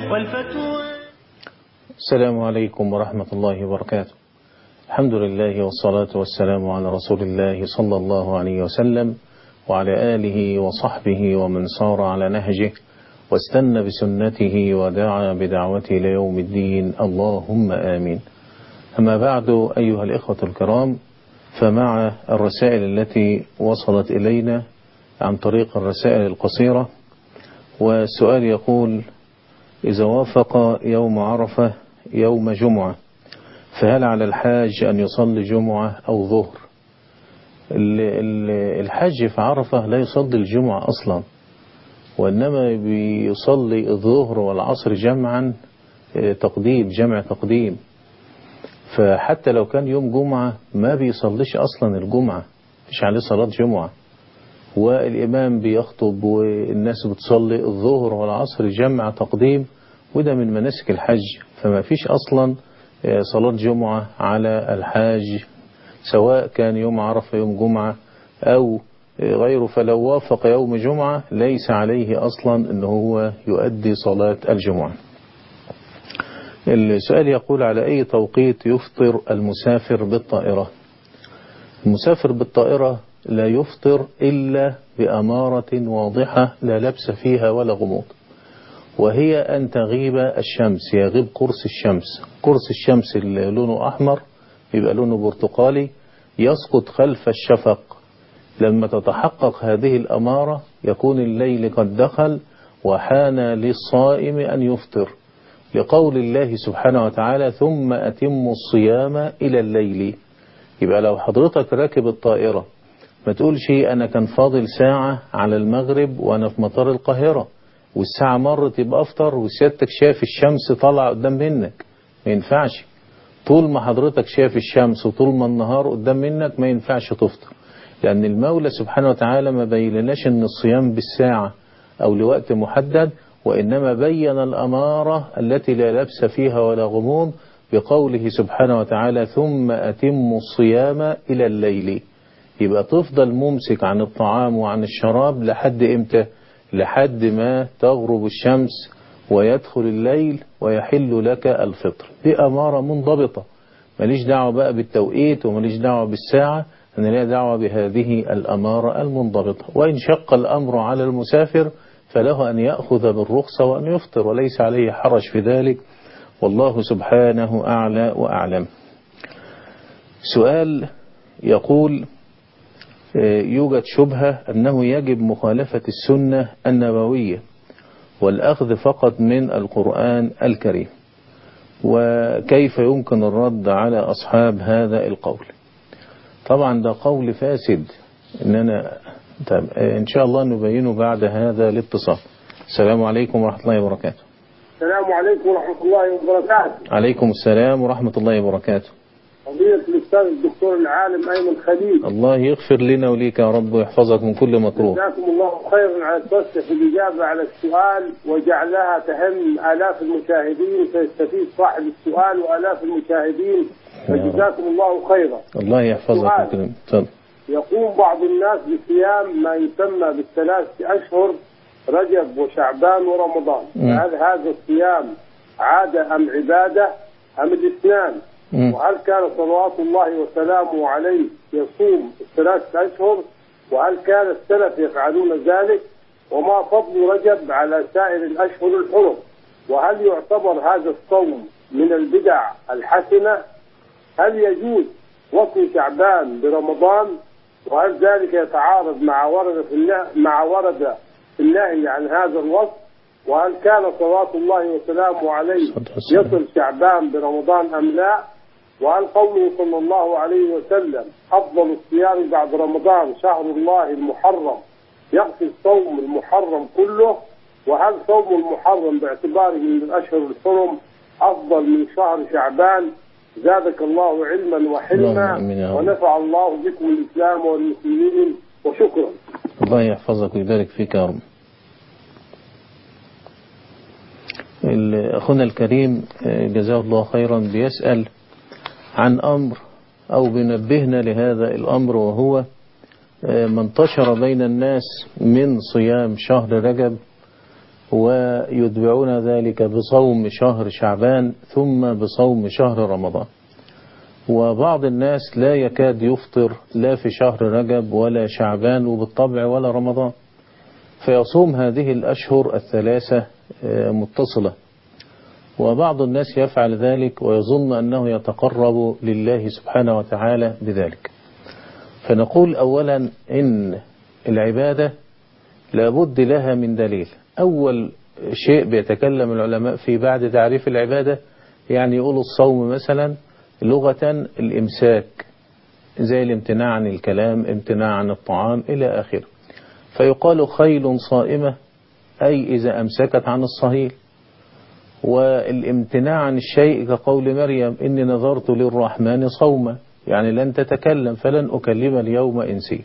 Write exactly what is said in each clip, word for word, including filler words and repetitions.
والفتوى. السلام عليكم ورحمة الله وبركاته. الحمد لله والصلاة والسلام على رسول الله صلى الله عليه وسلم وعلى آله وصحبه ومن صار على نهجه واستنى بسنته ودعا بدعوته ليوم الدين، اللهم آمين. أما بعد، أيها الإخوة الكرام، فمع الرسائل التي وصلت إلينا عن طريق الرسائل القصيرة، والسؤال يقول: إذا وافق يوم عرفة يوم جمعة فهل على الحاج أن يصلي جمعة أو ظهر؟ الحاج في عرفة لا يصلي الجمعة أصلا، وإنما بيصلي الظهر والعصر جمعا تقديم، جمع تقديم. فحتى لو كان يوم جمعة ما بيصليش أصلا الجمعة، مش عليه صلاة جمعة، والإمام بيخطب والناس بتصلي الظهر والعصر جمع تقديم، وده من مناسك الحج. فما فيش أصلا صلاة جمعة على الحاج، سواء كان يوم عرفة يوم جمعة أو غيره. فلو وافق يوم جمعة ليس عليه أصلا أنه هو يؤدي صلاة الجمعة. السؤال يقول: على أي توقيت يفطر المسافر بالطائرة؟ المسافر بالطائرة لا يفطر إلا بأمارة واضحة لا لبس فيها ولا غموض، وهي أن تغيب الشمس، يغيب قرص الشمس. قرص الشمس اللي لونه أحمر يبقى لونه برتقالي، يسقط خلف الشفق. لما تتحقق هذه الأمارة يكون الليل قد دخل وحان للصائم أن يفطر، لقول الله سبحانه وتعالى: ثم أتموا الصيام إلى الليل. يبقى لو حضرتك راكب الطائرة ما تقولش أنا كان فاضل ساعة على المغرب وأنا في مطار القاهرة والساعة مرت يبقى أفطر، وسيادتك شايف الشمس طالعة قدام منك. ما ينفعش. طول ما حضرتك شايف الشمس وطول ما النهار قدام منك ما ينفعش تفطر، لأن المولى سبحانه وتعالى ما بينناش أن الصيام بالساعة أو لوقت محدد، وإنما بين الأمارة التي لا لبس فيها ولا غموض بقوله سبحانه وتعالى: ثم أتموا الصيام إلى الليل. يبقى تفضل ممسك عن الطعام وعن الشراب لحد إمتى؟ لحد ما تغرب الشمس ويدخل الليل ويحل لك الفطر. دي أمارة منضبطة، ماليش دعوة بقى بالتوقيت وماليش دعوة بالساعة، أنا ليا دعوة بهذه الأمارة المنضبطة. وإن شق الأمر على المسافر فله أن يأخذ بالرخصة وأن يفطر، وليس عليه حرج في ذلك، والله سبحانه أعلى وأعلم. سؤال يقول: يوجد شبهة أنه يجب مخالفة السنة النبوية والأخذ فقط من القرآن الكريم، وكيف يمكن الرد على أصحاب هذا القول؟ طبعا ده قول فاسد، إننا إن شاء الله نبينه بعد هذا الاتصال. السلام عليكم ورحمة الله وبركاته. السلام عليكم ورحمة الله وبركاته. عليكم السلام ورحمة الله وبركاته. فضيلة الأستاذ الدكتور العالم أيمن خليل، الله يغفر لنا وليك يا رب ويحفظك من كل مكروه. جزاكم الله خيرا على التوسع في الإجابة على السؤال وجعلها تهم آلاف المشاهدين، فيستفيد صاحب السؤال وآلاف المشاهدين، فجزاكم الله خيرا. الله يحفظك. تفضل. يقوم بعض الناس بصيام ما يسمى بالثلاث أشهر، رجب وشعبان ورمضان، هل هذا الصيام عادة أم عبادة أم الاثنان؟ وهل كان صلوات الله وسلامه عليه يصوم الثلاث أشهر؟ وهل كان السلف يفعلون ذلك؟ وما فضل رجب على سائر الأشهر الحرم؟ وهل يعتبر هذا الصوم من البدع الحسنة؟ هل يجوز وصف شعبان برمضان؟ وهل ذلك يتعارض مع ورد في النهي مع ورد في النهي عن هذا الوصف؟ وهل كان صلوات الله وسلامه عليه يصل شعبان برمضان أم لا؟ وهل قوله صلى الله عليه وسلم أفضل الصيام بعد رمضان شهر الله المحرم يقصد صوم المحرم كله؟ وهل صوم المحرم باعتباره من الأشهر الحرم أفضل من شهر شعبان؟ زادك الله علما وحلما ونفع الله بكم الإسلام والمسلمين، وشكرا. الله يحفظك ويبارك فيك يا رب. أخونا الكريم جزاه الله خيرا بيسأل عن أمر أو بنبهنا لهذا الأمر، وهو ما انتشر بين الناس من صيام شهر رجب ويتبعون ذلك بصوم شهر شعبان ثم بصوم شهر رمضان. وبعض الناس لا يكاد يفطر لا في شهر رجب ولا شعبان وبالطبع ولا رمضان، فيصوم هذه الأشهر الثلاثة متصلة. وبعض الناس يفعل ذلك ويظن أنه يتقرب لله سبحانه وتعالى بذلك. فنقول أولا إن العبادة لابد لها من دليل. أول شيء بيتكلم العلماء في بعد تعريف العبادة، يعني يقولوا الصوم مثلا لغة الإمساك، زي الامتناع عن الكلام، امتناع عن الطعام إلى آخره. فيقال خيل صائمة أي إذا أمسكت عن الصهيل. والامتناع عن الشيء كقول مريم إني نذرت للرحمن صوما، يعني لن تتكلم فلن أكلم اليوم إنسي.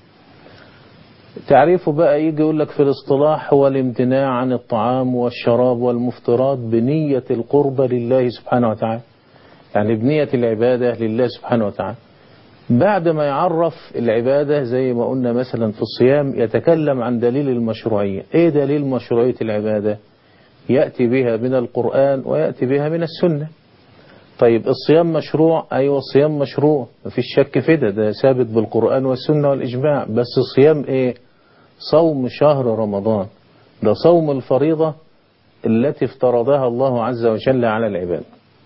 تعريفه بقى يجي يقول لك في الاصطلاح هو الامتناع عن الطعام والشراب والمفطرات بنية القرب لله سبحانه وتعالى، يعني بنية العبادة لله سبحانه وتعالى. بعد ما يعرف العبادة زي ما قلنا مثلا في الصيام يتكلم عن دليل المشروعية. ايه دليل مشروعية العبادة؟ يأتي بها من القرآن ويأتي بها من السنة. طيب الصيام مشروع، ايوه الصيام مشروع مفيش شك في ده، ده ثابت بالقرآن والسنة والإجماع. بس صيام ايه؟ صوم شهر رمضان، ده صوم الفريضة التي افترضها الله عز وجل على العباد.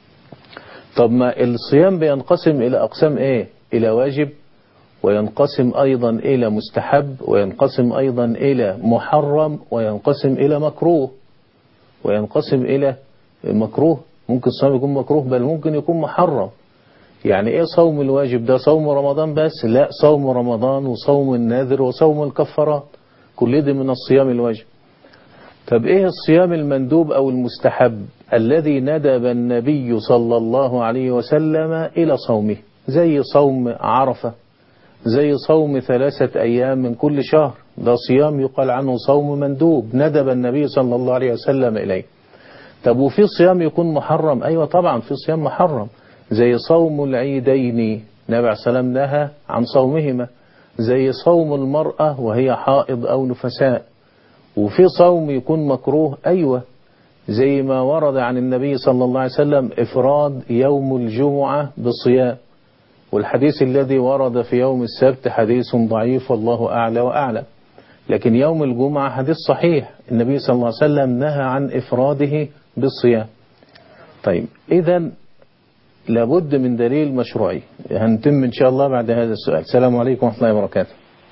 طب ما الصيام بينقسم إلى أقسام إيه؟ إلى واجب، وينقسم أيضا إلى مستحب، وينقسم أيضا إلى محرم، وينقسم إلى مكروه وينقسم إلى مكروه. ممكن الصيام يكون مكروه بل ممكن يكون محرم. يعني إيه صوم الواجب؟ ده صوم رمضان بس؟ لا، صوم رمضان وصوم النذر وصوم الكفارات كل ده من الصيام الواجب. طب إيه الصيام المندوب أو المستحب الذي ندب النبي صلى الله عليه وسلم إلى صومه؟ زي صوم عرفة، زي صوم ثلاثة أيام من كل شهر، ده صيام يقال عنه صوم مندوب ندب النبي صلى الله عليه وسلم إليه. طب وفي صيام يكون محرم؟ أيوة طبعا في صيام محرم، زي صوم العيدين النبي عليه السلام نهى عن صومهما، زي صوم المرأة وهي حائض أو نفساء. وفي صوم يكون مكروه، أيوة زي ما ورد عن النبي صلى الله عليه وسلم إفراد يوم الجمعة بالصيام، والحديث الذي ورد في يوم السبت حديث ضعيف والله أعلى وأعلى. لكن يوم الجمعة حديث صحيح، النبي صلى الله عليه وسلم نهى عن إفراده بالصيام. طيب إذن لابد من دليل مشروعي. هنتم إن شاء الله بعد هذا السؤال. السلام عليكم ورحمة الله وبركاته.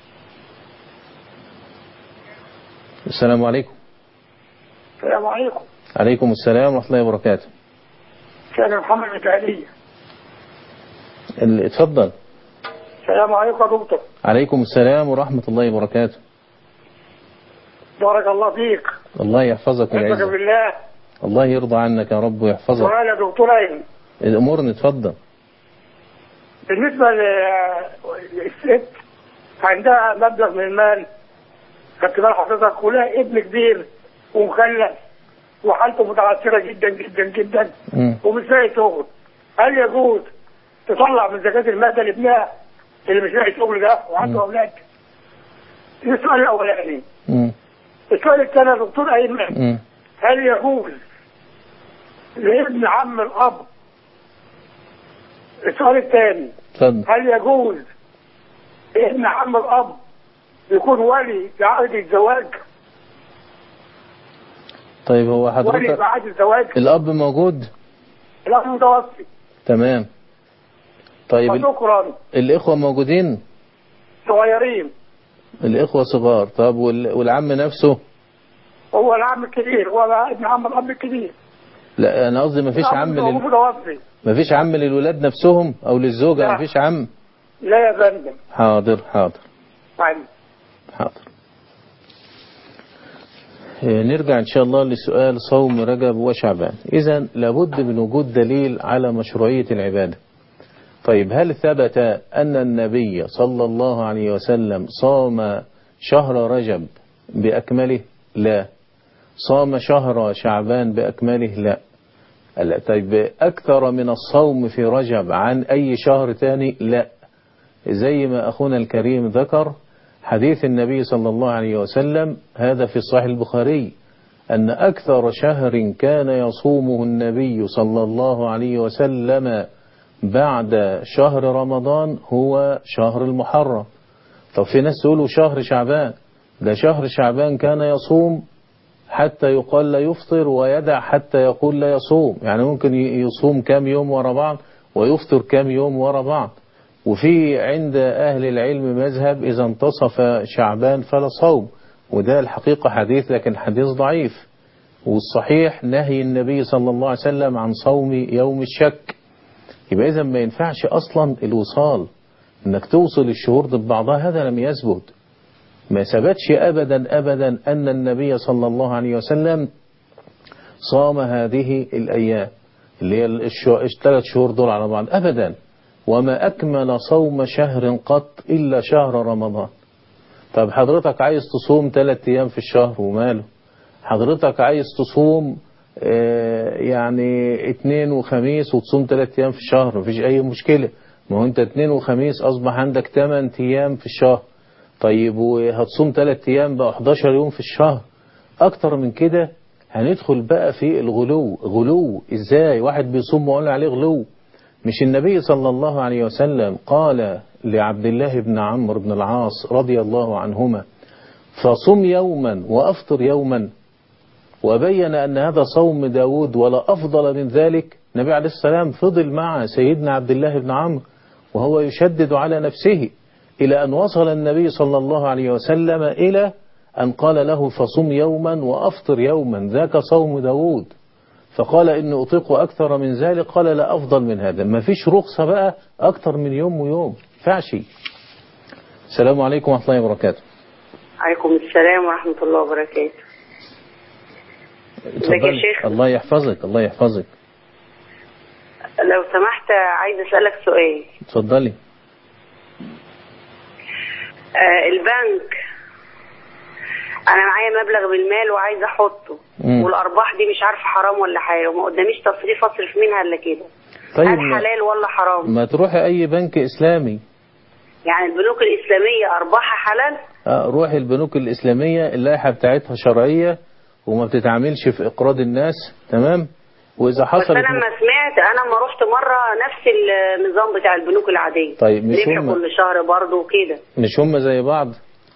السلام عليكم. السلام عليكم. عليكم السلام ورحمة الله وبركاته. سيدنا محمد متعلية. اتفضل. السلام عليكم يا دكتور. عليكم السلام ورحمة الله وبركاته. بارك الله فيك. الله يحفظك ويعزك. بالله. الله يرضى عنك يا رب ويحفظك. سؤال يا دكتور أين؟ الأمور اتفضل. بالنسبة للست عندها مبلغ من المال، خدت بال حضرتك، ولها ابن كبير ومخلف وحالته متعثرة جدا جدا جدا ومش لاقي شغل، هل يجوز تطلع من زكاة المال ده لابنها اللي مش لاقي شغل ده وعنده أولاد؟ ده السؤال الأولاني. السؤال الثاني يا دكتور أيمن، هل يجوز لابن عم الأب؟ السؤال الثاني، هل يجوز ابن عم الأب يكون ولي بعقد الزواج؟ طيب هو حضرتك ولي بعقد الزواج الأب موجود؟ الأب متوفي. تمام. طيب شكرا. الإخوة موجودين؟ صغيرين. الإخوة صغار. طب والعم نفسه؟ هو العم الكبير، هو ابن عم الأب الكبير. لا أنا قصدي مفيش عم لل... متوفي. مفيش عم للولاد نفسهم أو للزوجة؟ لا. مفيش عم؟ لا يا فندم. حاضر حاضر. طيب. حاضر. نرجع إن شاء الله لسؤال صوم رجب وشعبان. إذن لابد من وجود دليل على مشروعية العبادة. طيب هل ثبت أن النبي صلى الله عليه وسلم صام شهر رجب بأكمله؟ لا. صام شهر شعبان بأكمله؟ لا. لا. طيب أكثر من الصوم في رجب عن أي شهر تاني؟ لا. زي ما أخونا الكريم ذكر حديث النبي صلى الله عليه وسلم هذا في صحيح البخاري أن أكثر شهر كان يصومه النبي صلى الله عليه وسلم بعد شهر رمضان هو شهر المحرم. طب في ناس يقولوا شهر شعبان، ده شهر شعبان كان يصوم حتى يقال لا يفطر ويدع حتى يقول لا يصوم، يعني ممكن يصوم كام يوم ورا بعض ويفطر كام يوم ورا بعض. وفي عند أهل العلم مذهب إذا انتصف شعبان فلا صوم، وده الحقيقة حديث لكن حديث ضعيف. والصحيح نهي النبي صلى الله عليه وسلم عن صوم يوم الشك. يبقى إذا ما ينفعش أصلا الوصال انك توصل الشهور ببعضها، هذا لم يثبت. ما ثبتش أبدا أبدا أن النبي صلى الله عليه وسلم صام هذه الأيام اللي هي الثلاث شهور دول على بعض أبدا. وما أكمل صوم شهر قط إلا شهر رمضان. طب حضرتك عايز تصوم ثلاث أيام في الشهر وماله؟ حضرتك عايز تصوم اه يعني اثنين وخميس وتصوم ثلاث أيام في الشهر، مفيش أي مشكلة. ما هو أنت اثنين وخميس أصبح عندك ثمان أيام في الشهر. طيب وهتصوم ثلاث أيام بقى أحد عشر يوم في الشهر. أكتر من كده هندخل بقى في الغلو. غلو إزاي واحد بيصوم وقال عليه غلو؟ مش النبي صلى الله عليه وسلم قال لعبد الله بن عمرو بن العاص رضي الله عنهما فصم يوما وأفطر يوما، وبين أن هذا صوم داود ولا أفضل من ذلك. النبي عليه السلام فضل مع سيدنا عبد الله بن عمرو وهو يشدد على نفسه إلى أن وصل النبي صلى الله عليه وسلم إلى أن قال له فصم يوما وأفطر يوما، ذاك صوم داود. فقال إن أطيق أكثر من ذلك، قال لا أفضل من هذا. ما فيش رخصة بقى أكثر من يوم ويوم، فعشي. السلام عليكم ورحمة الله وبركاته. عليكم السلام ورحمة الله وبركاته. ازيك يا شيخ؟ الله يحفظك الله يحفظك. لو سمحت عايز أسألك سؤال. اتفضلي. آه البنك أنا معايا مبلغ بالمال وعايز أحطه، مم. والأرباح دي مش عارفة حرام ولا حاجة، وما قداميش تصريف أصرف منها إلا كده. طيب هل حلال ولا حرام؟ ما تروحي أي بنك إسلامي. يعني البنوك الإسلامية أرباحها حلال؟ اه روحي البنوك الإسلامية، اللائحة بتاعتها شرعية وما بتتعاملش في إقراض الناس، تمام؟ وإذا حصلت بس أنا ما سمعت، أنا ما رحت مرة نفس النظام بتاع البنوك العادية. طيب مش هم كل شهر برضه وكده. مش هم زي بعض؟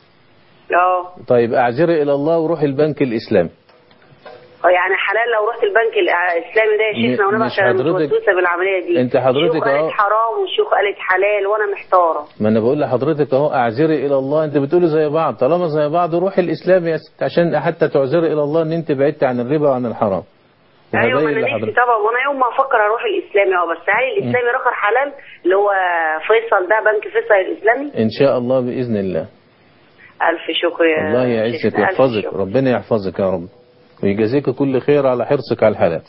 اه. طيب اعذري إلى الله وروحي البنك الإسلامي. اه يعني حلال لو رحت البنك الإسلامي ده يا شيخنا؟ وانا بقى متوسوسة بالعملية دي. انت حضرتك اهو قالت حرام والشيوخ قالت حلال وانا محتارة. ما انا بقول لحضرتك اهو اعذري إلى الله، انت بتقولي زي بعض، طالما زي بعض روحي الإسلامي يا ست عشان حتى تعذري إلى الله ان انت بعدت عن الربا وعن الحرام. ايوه ما انا نفسي طبعا، وانا يوم ما افكر اروح الإسلامي اه. بس هل الإسلامي رقم حلال اللي هو فيصل ده بنك فيصل الإسلامي؟ ان شاء الله بإذن الله. ألف شكر يا الله يعزك ويحفظك، ربنا يحفظك يا رب ويجازيك كل خير على حرصك على الحلال.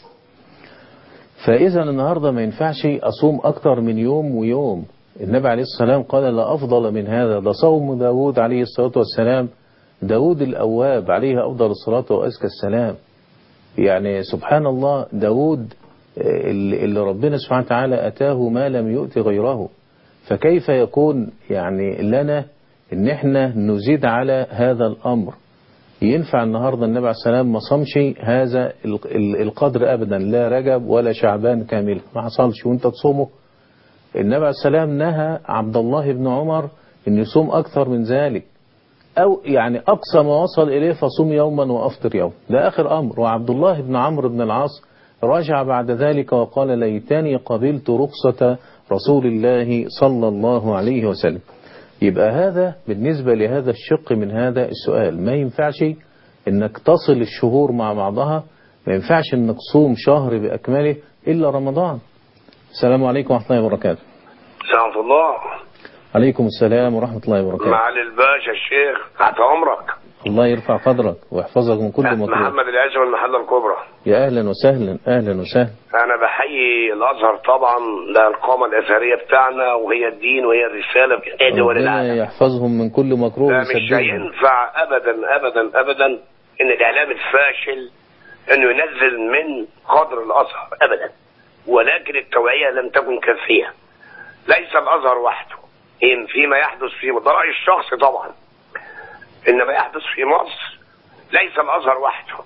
فإذا النهاردة ما ينفعش أصوم أكتر من يوم ويوم. النبي عليه السلام قال لا أفضل من هذا، ده صوم داود عليه الصلاة والسلام. داود الأواب عليه أفضل الصلاة وأزكى السلام. يعني سبحان الله، داود اللي ربنا سبحانه وتعالى أتاه ما لم يؤت غيره، فكيف يكون يعني لنا إن احنا نزيد على هذا الأمر؟ ينفع النهاردة النبي عليه السلام ما صامش هذا القدر أبدا، لا رجب ولا شعبان كامل، ما حصلش وانت تصومه. النبي عليه السلام نهى عبد الله بن عمر أن يصوم أكثر من ذلك، أو يعني أقصى ما وصل إليه فصوم يوما وأفطر يوم، ده آخر أمر. وعبد الله بن عمرو بن العاص رجع بعد ذلك وقال ليتني قبلت رخصة رسول الله صلى الله عليه وسلم. يبقى هذا بالنسبة لهذا الشق من هذا السؤال. ما ينفعش انك تصل الشهور مع بعضها، ما ينفعش انك تصوم شهر بأكمله إلا رمضان. السلام عليكم ورحمة الله وبركاته. السلام الله. عليكم السلام ورحمة الله وبركاته. معالي الباشا الشيخ تحت عمرك. الله يرفع قدرك ويحفظك من كل مكروه. محمد العزة والمحلة الكبرى. يا أهلا وسهلا أهلا وسهلا. أنا بحيي الأزهر طبعا، ده القامة الأثرية بتاعنا وهي الدين وهي الرسالة بتاعت دول العالم. ربنا يحفظهم من كل مكروه. مش هينفع أبدا أبدا أبدا إن الإعلام الفاشل إنه ينزل من قدر الأزهر أبدا، ولكن التوعية لم تكن كافية. ليس الأزهر وحده، إن فيما يحدث في ده رأيي الشخصي طبعا، إنما يحدث في مصر ليس الأزهر وحده،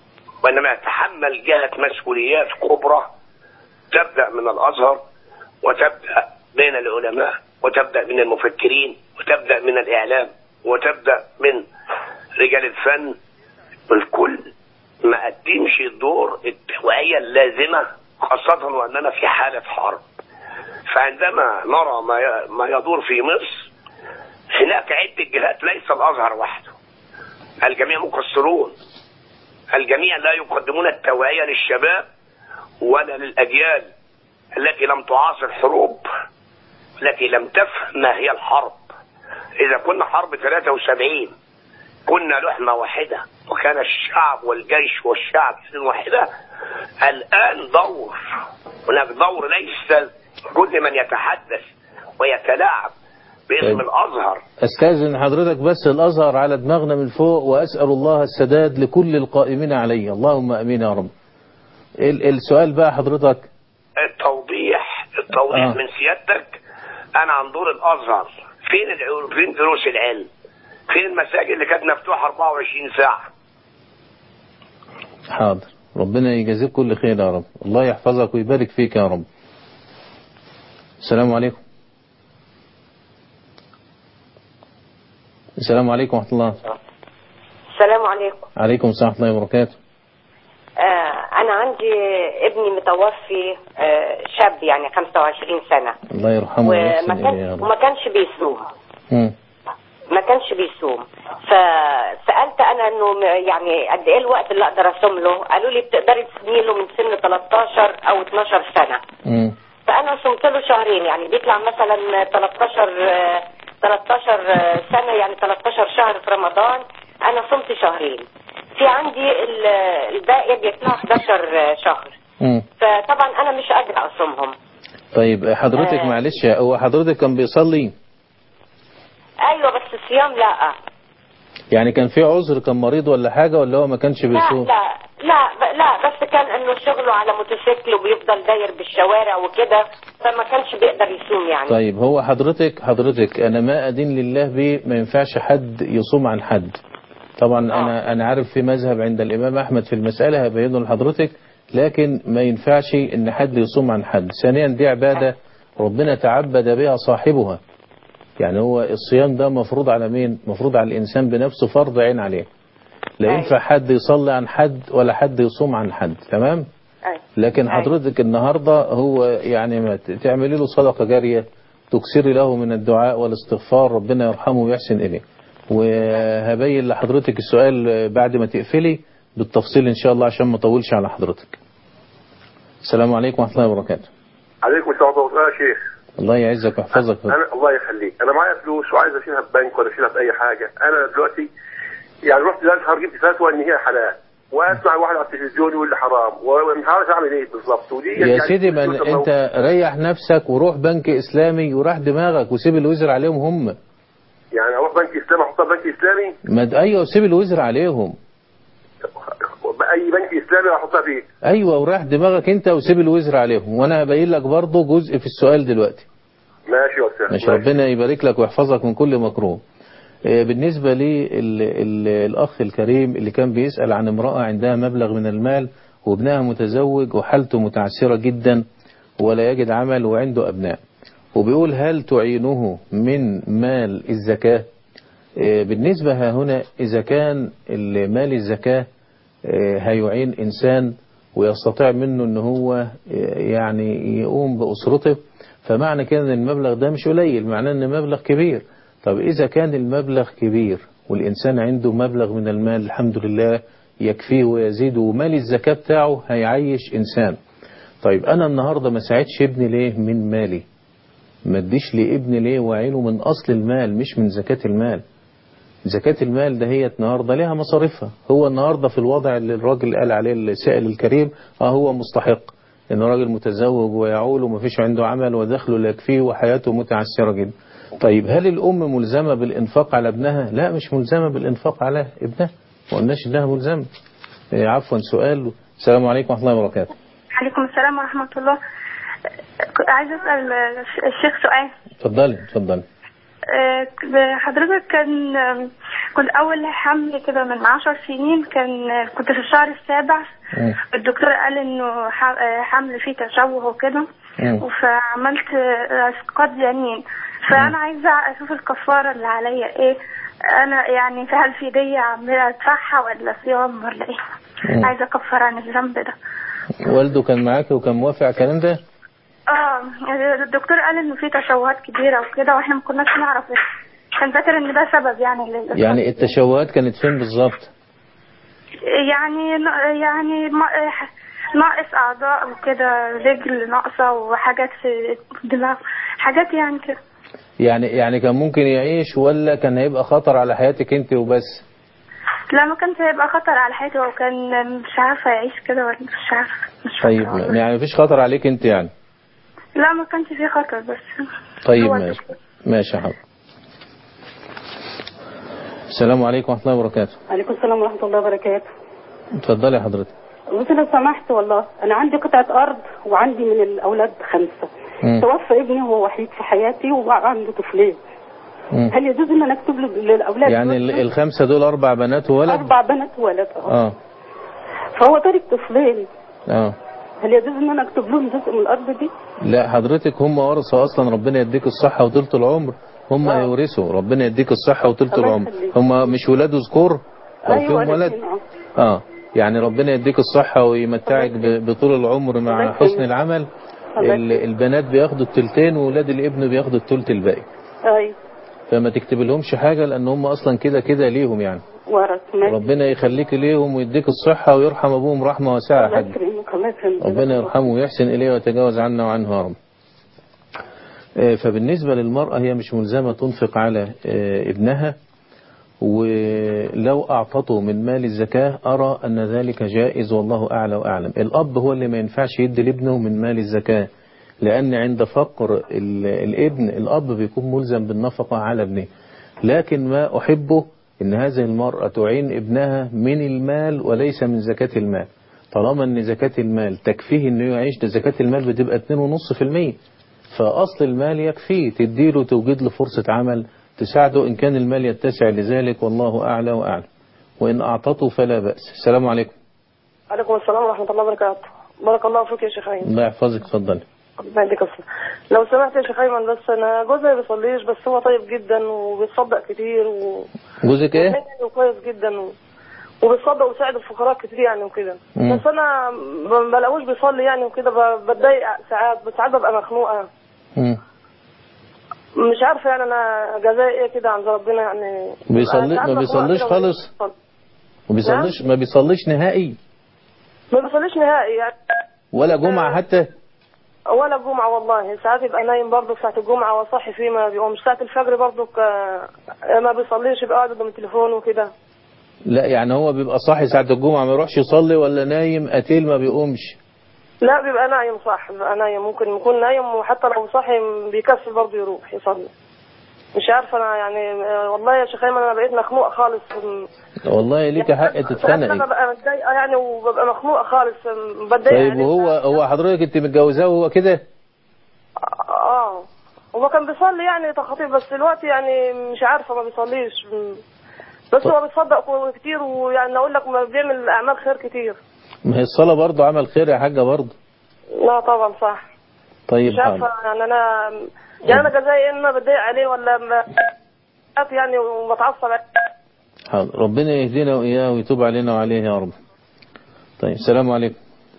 وإنما يتحمل جهة مسؤوليات كبرى تبدأ من الأزهر، وتبدأ بين العلماء، وتبدأ من المفكرين، وتبدأ من الإعلام، وتبدأ من رجال الفن، والكل ما قدمش دور التوعية اللازمة، خاصة وأننا في حالة حرب. فعندما نرى ما يدور في مصر، هناك عدة جهات، ليس الأزهر وحده، الجميع مقصرون، الجميع لا يقدمون التوعية للشباب ولا للأجيال التي لم تعاصر حروب، التي لم تفهم ما هي الحرب. إذا كنا حرب ثلاثة وسبعين كنا لحمة واحدة، وكان الشعب والجيش والشعب واحدة، الآن دور، هناك دور ليس كل من يتحدث ويتلاعب باسم الأزهر. أستاذن حضرتك بس، الأزهر على دماغنا من فوق، وأسأل الله السداد لكل القائمين عليه، اللهم أمين يا رب. السؤال بقى حضرتك التوضيح التوضيح آه. من سيادتك، أنا عن دور الأزهر، فين فين دروس العلم؟ فين المساجد اللي كانت مفتوحة أربعة وعشرين ساعة؟ حاضر، ربنا يجازيك كل خير يا رب، الله يحفظك ويبارك فيك يا رب. السلام عليكم. السلام عليكم ورحمة الله. السلام عليكم. عليكم السلام ورحمة الله وبركاته. آه أنا عندي ابني متوفي، آه شاب يعني خمسة وعشرين سنة، الله يرحمه ويحسن إليه يا رب. وما كانش بيصوم. مم. ما كانش بيصوم، فسألت أنا إنه يعني قد إيه الوقت اللي أقدر أصوم له؟ قالوا لي بتقدري تصومي له من سن تلتاشر أو اتناشر سنة. مم. فأنا صمت له شهرين، يعني بيطلع مثلا تلتاشر تلتاشر سنة، يعني تلتاشر شهر في رمضان، أنا صمت شهرين. في عندي الباقي بيطلع حداشر شهر. مم. فطبعا أنا مش قادرة أصومهم. طيب حضرتك آه. معلش، هو حضرتك كان بيصلي؟ أيوة بس الصيام لا. يعني كان في عذر، كان مريض ولا حاجة، ولا هو ما كانش بيصوم؟ لا لا لا لا بس كان انه شغله على موتوسيكل وبيفضل داير بالشوارع وكده، فما كانش بيقدر يصوم يعني. طيب هو حضرتك حضرتك انا ما ادين لله به، ما ينفعش حد يصوم عن حد. طبعا آه. انا انا عارف في مذهب عند الامام احمد في المسألة، هبينه لحضرتك، لكن ما ينفعش ان حد يصوم عن حد. ثانيا دي عبادة ربنا تعبد بها صاحبها، يعني هو الصيام ده مفروض على مين؟ مفروض على الإنسان بنفسه، فرض عين عليه. لا ينفع حد يصلي عن حد ولا حد يصوم عن حد، تمام؟ لكن حضرتك النهاردة هو يعني ما تعملي له صدقة جارية، تكسري له من الدعاء والاستغفار، ربنا يرحمه ويحسن إليه. وهبين لحضرتك السؤال بعد ما تقفلي بالتفصيل إن شاء الله عشان ما اطولش على حضرتك. السلام عليكم ورحمة الله وبركاته. عليكم السلام ورحمة الله يا شيخ. الله يعزك ويحفظك. انا الله يخليك، انا معايا فلوس وعايز اشيلها في بنك ولا اشيلها في اي حاجه. انا دلوقتي يعني رحت الازهر جبت فتوى ان هي حلال، واسمع واحد على التلفزيون يقول لي حرام، ومش عارف اعمل ايه بالظبط. ودي يا يعني سيدي، من انت ريح نفسك وروح بنك اسلامي وراح دماغك وسيب الوزر عليهم هم. يعني اروح بنك اسلامي احطها بنك اسلامي؟ ما ايوه، وسيب الوزر عليهم. اي بنك اسلامي احطها فيه؟ ايوه، وراح دماغك انت وسيب الوزر عليهم. وانا هبين لك برضه جزء في السؤال دلوقتي. ماشي يا استاذ. ماشي، ربنا يبارك لك ويحفظك من كل مكروه. بالنسبة للأخ الكريم اللي كان بيسأل عن امرأة عندها مبلغ من المال وابنها متزوج وحالته متعسرة جدا ولا يجد عمل وعنده أبناء، وبيقول هل تعينه من مال الزكاة؟ بالنسبة هنا إذا كان مال الزكاة هيعين إنسان ويستطيع منه أنه هو يعني يقوم بأسرته، فمعنى كده أن المبلغ ده مش قليل، معناه أن مبلغ كبير. طب إذا كان المبلغ كبير والإنسان عنده مبلغ من المال الحمد لله يكفيه ويزيد، ومال الزكاة بتاعه هيعيش إنسان. طيب أنا النهاردة ما ساعدش ابني ليه من مالي؟ ما اديش لابني ليه وعينه من أصل المال مش من زكاة المال؟ زكاة المال ده هي النهاردة لها مصاريفها. هو النهاردة في الوضع اللي الراجل قال عليه السائل الكريم اه هو مستحق، إن راجل متزوج ويعول وما فيش عنده عمل ودخله لا يكفيه وحياته متعسرة جدا. طيب هل الأم ملزمة بالإنفاق على ابنها؟ لا، مش ملزمة بالإنفاق على ابنها، ما قلناش إنها ملزمة. إيه عفوا سؤال. السلام عليكم ورحمة الله وبركاته. عليكم السلام ورحمة الله. عايز أسأل الشيخ سؤال. اتفضلي اتفضلي. حضرتك كان كنت أول حمل كده من عشر سنين، كان كنت في الشهر السابع. مم. الدكتور قال إنه ح- حمل فيه تشوه وكده، مم. فعملت إسقاط جنين. فأنا عايزة أشوف الكفارة اللي عليا إيه. أنا يعني هل في دية عاملة أدفعها ولا صيام ولا إيه؟ مم. عايزة أكفر عن الذنب ده. والده كان معاك وكان موافق على الكلام ده؟ اه الدكتور قال انه في تشوهات كبيره وكده، واحنا ما كناش نعرف إيه. كان فاكر ان ده سبب يعني للإسقاط. يعني التشوهات كانت فين بالظبط؟ يعني يعني ناقص اعضاء وكده، رجل ناقصه وحاجات في الدماغ، حاجات يعني كده. يعني يعني كان ممكن يعيش ولا كان هيبقى خطر على حياتك انت وبس؟ لا ما كانش هيبقى خطر على حياتي، وكان مش عارفه يعيش كده ولا مش عارفه. مش طيب فاكرة. يعني مفيش خطر عليك انت يعني؟ لا ما كانش فيه خطر بس. طيب هو ماشي ماشي يا حاضر. السلام عليكم ورحمة الله وبركاته. عليكم السلام ورحمة الله وبركاته. اتفضلي يا حضرتك. بص لو سمحت، والله أنا عندي قطعة أرض وعندي من الأولاد خمسة. مم. توفى ابني وهو وحيد في حياتي وعنده طفلين. مم. هل يجوز إن أنا أكتب له للأولاد؟ يعني ال- الخمسة دول أربع بنات وولد؟ أربع بنات وولد. أه اه فهو تارك طفلين. اه هل يجوز إن أنا أكتب لهم جزء من الأرض دي؟ لا حضرتك هم ورثة أصلا، ربنا يديك الصحة وطولة العمر، هم آه. يورثوا، ربنا يديك الصحة وطولة الله العمر. يخليك. هم مش ولاد ذكور أو أيوة فيهم ولد؟ ولدين، أه. اه يعني ربنا يديك الصحة ويمتعك ب- بطول العمر الله مع يخليك. حسن العمل. الله ال- يخليك. البنات بياخدوا التلتين وولاد الابن بياخدوا التلت الباقي. أيوة فما تكتب لهمش حاجة لأن هم أصلا كده كده ليهم يعني. ورث. ربنا يخليك ليهم ويديك الصحة ويرحم أبوهم رحمة واسعة يا الله حاج. يكرمك. الله يكرمك. ربنا يرحمه ويحسن إليه ويتجاوز عنا وعنه يا رب. آه، فبالنسبة للمرأة هي مش ملزمة تنفق على آه، ابنها، ولو أعطته من مال الزكاة أرى أن ذلك جائز والله أعلى وأعلم. الأب هو اللي ما ينفعش يدي لابنه من مال الزكاة، لأن عند فقر ال- الابن الأب بيكون ملزم بالنفقة على ابنه. لكن ما أحبه أن هذه المرأة تعين ابنها من المال وليس من زكاة المال. طالما أن زكاة المال تكفيه أنه يعيش، ده زكاة المال بتبقى اثنين فاصلة خمسة بالمئة، فأصل المال يكفيه، تديله توجد له فرصة عمل تساعده إن كان المال يتسع لذلك، والله أعلى وأعلم. وإن أعطته فلا بأس. السلام عليكم. عليكم السلام ورحمة الله وبركاته. بارك الله فيك يا شيخ أيمن. الله يحفظك. اتفضل. ربنا يديك الصحة. لو سمحت يا شيخ أيمن، بس أنا جوزي ما بيصليش، بس هو طيب جدا وبيتصدق كتير و جوزك إيه؟ وكويس جدا و... وبيتصدق ويساعد الفقراء كتير يعني وكده. مم. بس أنا ما بلاقوش بيصلي يعني وكده، ب- بتضايق ساعات، بس ساعات ببقى مخنوقة. مم. مش عارفة يعني أنا جزائي إيه كده عند ربنا يعني. بيصلي ساعات ما مخنوقة بيصليش كده خالص؟ وبيصلي. ما بيصليش ما بيصليش نهائي ما بيصليش نهائي يعني. ولا جمعة حتى؟ ولا جمعة والله. ساعات يبقى نايم برضه ساعة الجمعة وصحي فيه ما بيقومش. ساعة الفجر برضه ك... ما بيصليش، يبقى قاعد قدام التليفون وكده. لا يعني هو بيبقى صاحي ساعة الجمعة ما يروحش يصلي، ولا نايم قتيل ما بيقومش؟ لا بيبقى نايم صح، بيبقى نايم، ممكن يكون نايم وحتى لو صاحي بيكسل برضه يروح يصلي. مش عارفة أنا يعني والله يا شيخ أيمن أنا بقيت مخنوقة خالص. والله ليك حق تتخنقي. أنا ببقى متضايقة يعني وببقى مخنوقة خالص بتضايق. طيب يعني وهو هو حضرتك انت متجوزاه وهو كده؟ اه هو كان بيصلي يعني تخطيب، بس دلوقتي يعني مش عارفة ما بيصليش، بس هو بيتصدق كتير، ويعني اقول لك ما بيعمل اعمال خير كتير. ما هي الصلاة برضه عمل خير يا حاجة برضه. لا طبعا صح. طيب مش عارفة يعني انا يعني انا جزائي ان انا بتضايق عليه ولا ما يعني وبتعصب. حاضر. ربنا يهدينا وإياه ويتوب علينا وعليه يا رب. طيب السلام عليكم.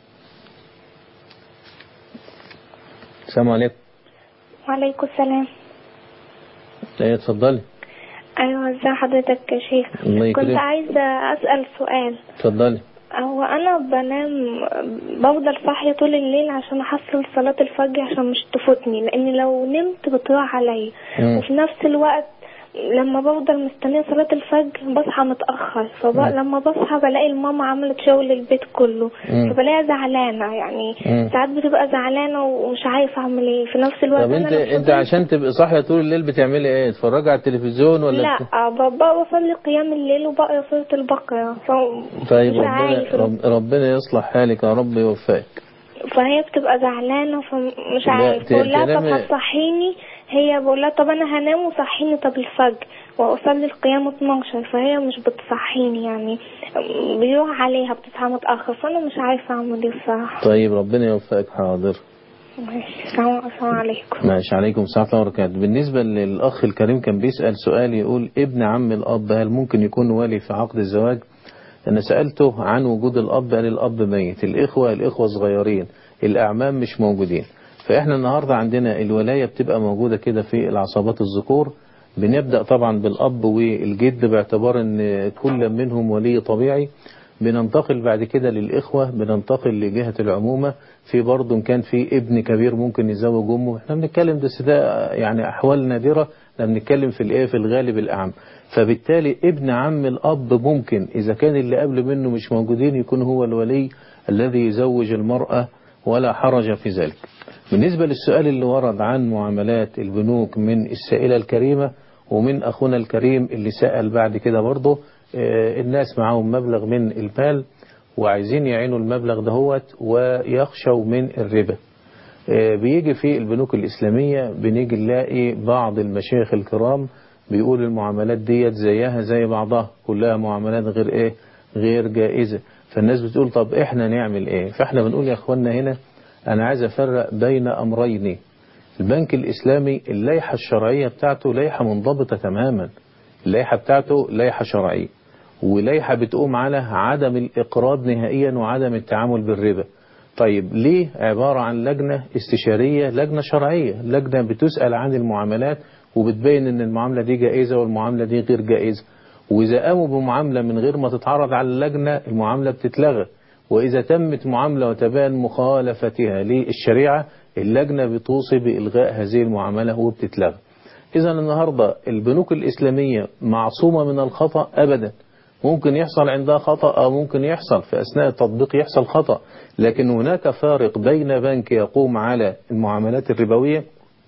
السلام عليكم. وعليكم السلام. ايه اتفضلي. ايوه ازي حضرتك يا شيخ؟ الله يكرمك. كنت عايزه اسال سؤال. اتفضلي. هو انا بنام بفضل صاحيه طول الليل عشان احصل صلاه الفجر عشان مش تفوتني، لان لو نمت بتروح عليا، وفي نفس الوقت لما بفضل مستنيه صلاه الفجر بصحى متاخر، فلما بصحى بلاقي الماما عملت شغل البيت كله، فبلاقيها زعلانه يعني. مم. ساعات بتبقى زعلانه ومش عارفه اعمل ايه في نفس الوقت. طب انت انت عشان تبقى صاحيه طول الليل بتعملي ايه؟ تتفرجي على التلفزيون ولا؟ لا بت... بابا بصلي قيام الليل وبقرا سوره البقره. ف... طيب ربنا رب... ربنا يصلح حالك يا رب يوفقك. فهي بتبقى زعلانه فمش عارف، بقول لها طب هتصحيني، هي بقول لها طب انا هنام وصحيني طب الفجر، وأصلي القيام اتناشر، فهي مش بتصحيني يعني، بيروح عليها بتصحى متأخر، فأنا مش عارفة أعمل إيه الصراحة. طيب ربنا يوفقك. حاضر. ماشي. السلام عليكم. ماشي. عليكم السلام ورحمة الله وبركاته. بالنسبة للأخ الكريم كان بيسأل سؤال يقول ابن عم الأب هل ممكن يكون ولي في عقد الزواج؟ أنا سألته عن وجود الأب، قال الأب ميت، الإخوة الإخوة صغيرين، الأعمام مش موجودين. فإحنا النهاردة عندنا الولاية بتبقى موجودة كده في العصبات الذكور. بنبدأ طبعا بالأب والجد باعتبار أن كل منهم ولي طبيعي. بننتقل بعد كده للإخوة، بننتقل لجهة العمومة. في برضه كان في ابن كبير ممكن يزوج أمه. احنا بنتكلم بس ده يعني أحوال نادرة، احنا بنتكلم في الإيه في الغالب الأعم. فبالتالي ابن عم الأب ممكن إذا كان اللي قبل منه مش موجودين يكون هو الولي الذي يزوج المرأة، ولا حرج في ذلك. بالنسبة للسؤال اللي ورد عن معاملات البنوك من السائلة الكريمة ومن أخونا الكريم اللي سأل بعد كده برضه، الناس معهم مبلغ من المال وعايزين يعينوا المبلغ دهوت ويخشوا من الربا. بيجي في البنوك الإسلامية بنيجي نلاقي بعض المشايخ الكرام بيقول المعاملات ديت زيها زي بعضها، كلها معاملات غير ايه غير جائزة. فالناس بتقول طب احنا نعمل ايه؟ فاحنا بنقول يا اخوانا هنا انا عايز افرق بين امرين. البنك الإسلامي اللائحة الشرعية بتاعته لائحة منضبطة تماما، اللائحة بتاعته لائحة شرعية، ولائحة بتقوم على عدم الإقراض نهائيا وعدم التعامل بالربا. طيب ليه عبارة عن لجنة استشارية، لجنة شرعية، لجنة بتسأل عن المعاملات وبتبين ان المعاملة دي جائزة والمعاملة دي غير جائزة. وإذا قاموا بمعاملة من غير ما تتعرض على اللجنة المعاملة بتتلغى، وإذا تمت معاملة وتبان مخالفتها للشريعة اللجنة بتوصي بإلغاء هذه المعاملة وبتتلغى. إذا النهاردة البنوك الإسلامية معصومة من الخطأ أبدا. ممكن يحصل عندها خطأ أو ممكن يحصل في أثناء التطبيق يحصل خطأ، لكن هناك فارق بين بنك يقوم على المعاملات الربوية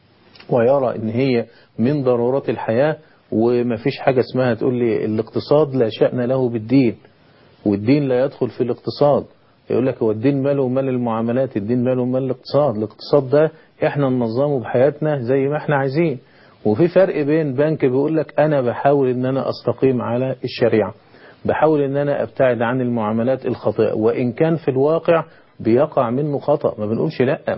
ويرى ان هي من ضرورات الحياة، وما فيش حاجة اسمها تقول لي الاقتصاد لا شأن له بالدين والدين لا يدخل في الاقتصاد. يقول لك هو الدين ماله ومال المعاملات، الدين ماله ومال الاقتصاد، الاقتصاد ده احنا ننظمه بحياتنا زي ما احنا عايزين. وفي فرق بين بنك بيقول لك انا بحاول ان انا استقيم على الشريعة، بحاول ان انا ابتعد عن المعاملات الخاطئة، وان كان في الواقع بيقع منه خطأ ما بنقولش لا.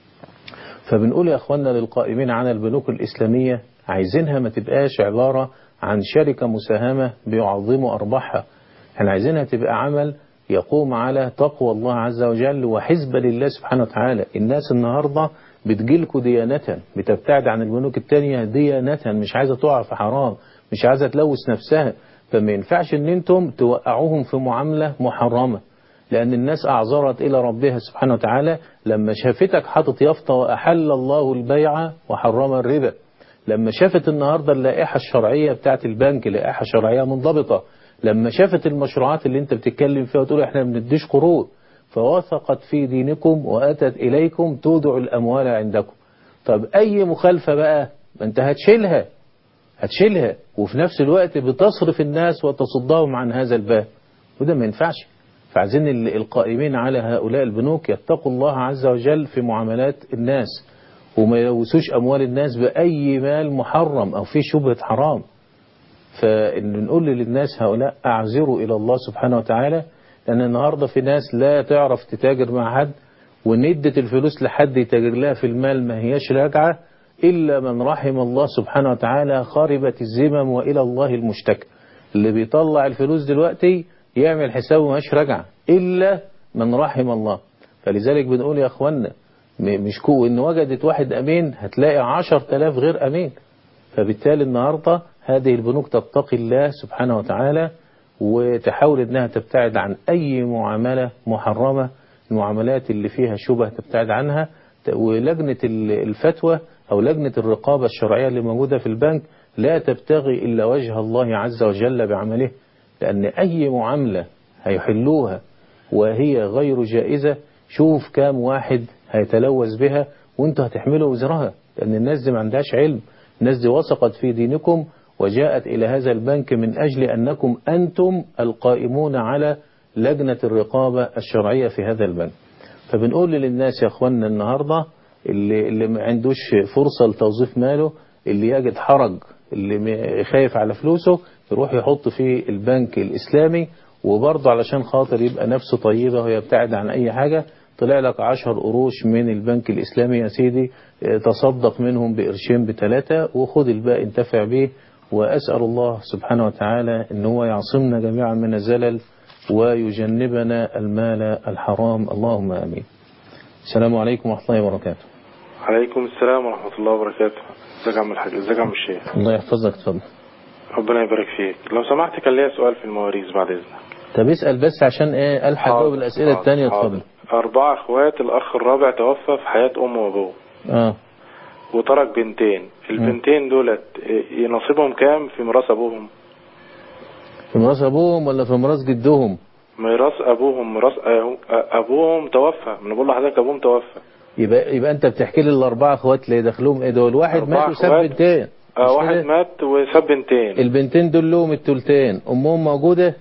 فبنقول يا أخوانا للقائمين على البنوك الإسلامية عايزينها ما تبقاش عبارة عن شركة مساهمة بيعظموا أرباحها. احنا عايزينها تبقى عمل يقوم على تقوى الله عز وجل وحزب لله سبحانه وتعالى. الناس النهاردة بتجيلكوا ديانة، بتبتعد عن البنوك التانية ديانة، مش عايزة تقع في حرام، مش عايزة تلوث نفسها. فما ينفعش ان انتم توقعوهم في معاملة محرمة، لأن الناس أعذرت إلى ربها سبحانه وتعالى لما شافتك حاطط يافطة وأحل الله البيع وحرم الربا. لما شافت النهاردة اللائحة الشرعية بتاعت البنك لائحة شرعية منضبطة، لما شافت المشروعات اللي انت بتتكلم فيها وتقول احنا بنديش قروض، فوثقت في دينكم وأتت إليكم تودع الأموال عندكم. طب أي مخالفة بقى ما انت هتشيلها هتشيلها وفي نفس الوقت بتصرف الناس وتصدهم عن هذا الباب، وده ما ينفعش. فعايزين القائمين على هؤلاء البنوك يتقوا الله عز وجل في معاملات الناس، وما يلوثوش أموال الناس بأي مال محرم أو في شبهة حرام. فنقول للناس هؤلاء أعذروا إلى الله سبحانه وتعالى، لأن النهاردة في ناس لا تعرف تتاجر مع حد، وندت الفلوس لحد يتاجر لها في المال ما هياش راجعة إلا من رحم الله سبحانه وتعالى، خربت الزمم وإلى الله المشتكى. اللي بيطلع الفلوس دلوقتي يعمل حسابه ماش رجع إلا من رحم الله. فلذلك بنقول يا أخوانا مش كو إن وجدت واحد أمين هتلاقي عشر تلاف غير أمين. فبالتالي النهاردة هذه البنوك تتقي الله سبحانه وتعالى وتحاول إنها تبتعد عن أي معاملة محرمة، المعاملات اللي فيها شبه تبتعد عنها. ولجنة الفتوى أو لجنة الرقابة الشرعية اللي موجودة في البنك لا تبتغي إلا وجه الله عز وجل بعمله، لأن أي معاملة هيحلوها وهي غير جائزة شوف كام واحد هيتلوث بها وانتوا هتحملوا وزرها، لأن الناس دي ما عندهاش علم. الناس دي وثقت في دينكم وجاءت إلى هذا البنك من أجل أنكم أنتم القائمون على لجنة الرقابة الشرعية في هذا البنك. فبنقول للناس يا أخوانا النهاردة اللي, اللي ما عندوش فرصة لتوظيف ماله، اللي يجد حرج اللي خايف على فلوسه يروح يحط في البنك الإسلامي، وبرضه علشان خاطر يبقى نفسه طيبة ويبتعد عن أي حاجة، طلع لك عشر قروش من البنك الإسلامي يا سيدي، تصدق منهم بقرشين بثلاثة وخد الباقي انتفع به. وأسأل الله سبحانه وتعالى أن هو يعصمنا جميعا من الزلل ويجنبنا المال الحرام، اللهم آمين. السلام عليكم ورحمة الله وبركاته. عليكم السلام ورحمة الله وبركاته. ازيك يا عم الحاج؟ ازيك يا عم الشيخ؟ الله يحفظك، اتفضل. ربنا يبارك فيك. لو سمحت كان ليا سؤال في المواريث بعد اذنك. طب اسأل بس عشان ايه الحق جاوب الأسئلة الثانية. اتفضل. أربعة اخوات، الأخ الرابع توفى في حياة أمه وأبوه. اه وترك بنتين. البنتين دولت نصيبهم كام في ميراث أبوهم؟ في ميراث أبوهم ولا في ميراث جدهم؟ ميراث أبوهم. ميراث أبوهم توفى. من بقول لحضرتك أبوهم توفى. يبقى يبقى أنت بتحكي لي الأربعة اخوات ليه دخلهم إيه دول؟ واحد مات وساب بنتين. اه واحد مات وساب بنتين. البنتين دول لهم التلتين، أمهم موجودة؟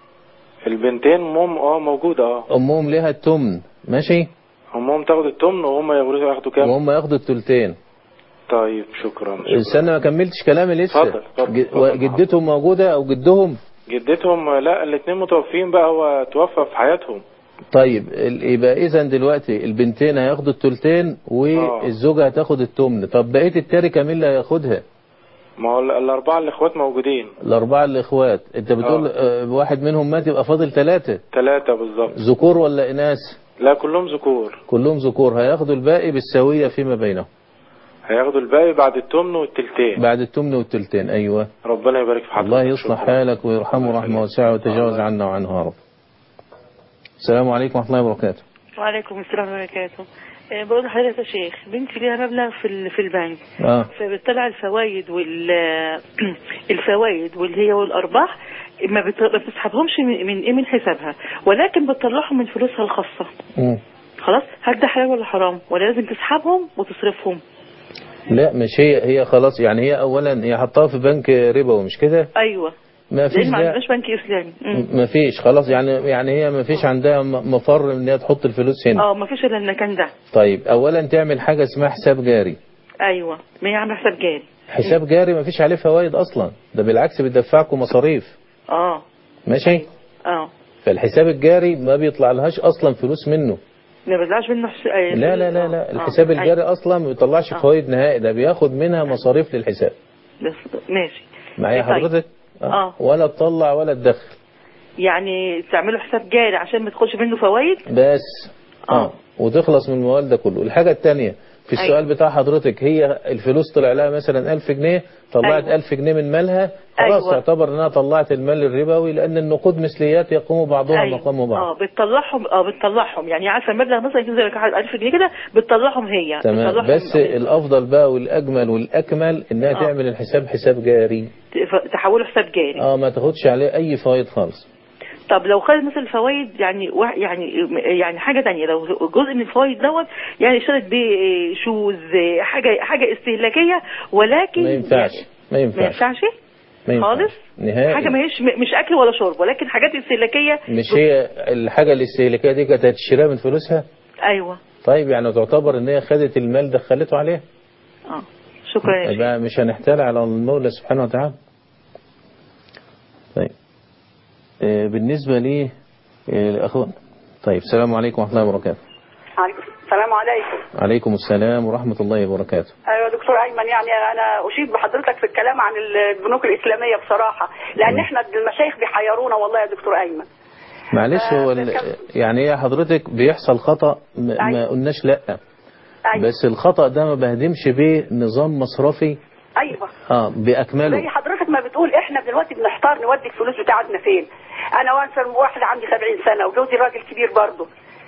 البنتين أمهم اه موجودة اه. أمهم ليها التمن، ماشي؟ أمهم تاخد التمن وهم يورثوا ياخدوا كام؟ وهم ياخدوا التلتين. طيب شكرا. استنى ما كملتش كلامي لسه. اتفضل اتفضل. جدتهم موجودة أو جدهم؟ جدتهم لا، الاثنين متوفين بقى، هو توفى في حياتهم. طيب يبقى إذا دلوقتي البنتين هياخدوا التلتين والزوجة هتاخد التمن. طب بقية التركة مين اللي هياخدها؟ ما هو الأربعة الإخوات موجودين. الأربعة الإخوات أنت بتقول آه. واحد منهم مات يبقى فاضل ثلاثة. ثلاثة بالظبط. ذكور ولا إناث؟ لا كلهم ذكور. كلهم ذكور. هياخدوا الباقي بالسوية فيما بينهم. هياخدوا الباقي بعد التمن والتلتين. بعد التمن والتلتين أيوة. ربنا يبارك في حضرتك. الله يصلح حالك ويرحمه رحمة واسعة ويتجاوز عنا وعنه يا رب. السلام عليكم ورحمة الله وبركاته. وعليكم السلام وبركاته. بقول لحضرتك يا شيخ، بنتي ليها مبلغ في في البنك اه فبتطلع الفوائد وال الفوائد واللي هي والارباح ما بتسحبهمش من من ايه من حسابها، ولكن بتطلعهم من فلوسها الخاصه. امم خلاص، هل ده حلال ولا حرام؟ ولا لازم تسحبهم وتصرفهم؟ لا مش هي هي خلاص، يعني هي اولا هي حطاها في بنك ربوي مش كده؟ ايوه. ما فيش ما عندناش بنك اسلامي. ما فيش خلاص، يعني يعني هي ما فيش عندها مفر ان هي تحط الفلوس هنا. اه ما فيش الا المكان ده. طيب اولا تعمل حاجه اسمها حساب جاري. ايوه، ما هي عامله حساب جاري. حساب جاري ما فيش عليه فوائد اصلا، ده بالعكس بتدفعكم مصاريف. اه ماشي. اه فالحساب الجاري ما بيطلع لهاش اصلا فلوس منه. ما بيطلعش منه حس... لا لا لا لا الحساب آه. الجاري اصلا ما بيطلعش فوائد نهائي، ده بياخد منها مصاريف للحساب. ماشي معايا حضرتك؟ اه ولا تطلع ولا تدخل، يعني تعملوا حساب جاري عشان ما تاخدش منه فوائد بس اه, آه. وتخلص من الموال ده كله. الحاجة الثانية في السؤال أيوة. بتاع حضرتك، هي الفلوس طلع لها مثلا ألف جنيه، طلعت أيوة. ألف جنيه من مالها، خلاص أيوة. تعتبر انها طلعت المال الربوي، لان النقود مثليات يقوم بعضها أيوة. مقام بعض. اه بتطلعهم اه بتطلعهم يعني عارفه المبلغ مثلا زي ألف جنيه كده بتطلعهم هي. تمام. بتطلعهم بس أيوة. الافضل بقى والاجمل والاكمل انها آه. تعمل الحساب حساب جاري، تحوله حساب جاري. اه ما تاخدش عليه اي فوائد خالص. طب لو خد مثل الفوائد يعني يعني يعني حاجه ثانيه، لو جزء من الفوائد دوت يعني اشترت بيه شوز حاجه حاجه استهلاكيه، ولكن ما ينفعش يعني ما ينفعش ما ينفعش خالص نهائي. حاجه ما هيش مش اكل ولا شرب، ولكن حاجات استهلاكيه. مش هي الحاجه الاستهلاكيه دي كانت هتشتريها من فلوسها؟ ايوه. طيب يعني تعتبر ان هي خدت المال دخلته عليها. اه شكرا يا يبقى مش هنحتال على المولى سبحانه وتعالى. طيب بالنسبة لي الأخوان. طيب السلام عليكم ورحمة الله وبركاته. السلام عليكم. عليكم السلام ورحمة الله وبركاته. أيوة دكتور أيمن، يعني أنا أشيد بحضرتك في الكلام عن البنوك الإسلامية بصراحة، لأن إحنا المشايخ بيحيرونا والله يا دكتور أيمن. معلش هو يعني هي حضرتك بيحصل خطأ ما, أيوة. ما قلناش لأ. أيوة. بس الخطأ ده ما بهدمش بيه نظام مصرفي. ايوه اه باكمله. زي حضرتك ما بتقول احنا دلوقتي بنحتار نودي الفلوس بتاعتنا فين. انا وانسى واحده عندي سبعين سنه وجوزي راجل كبير برضه.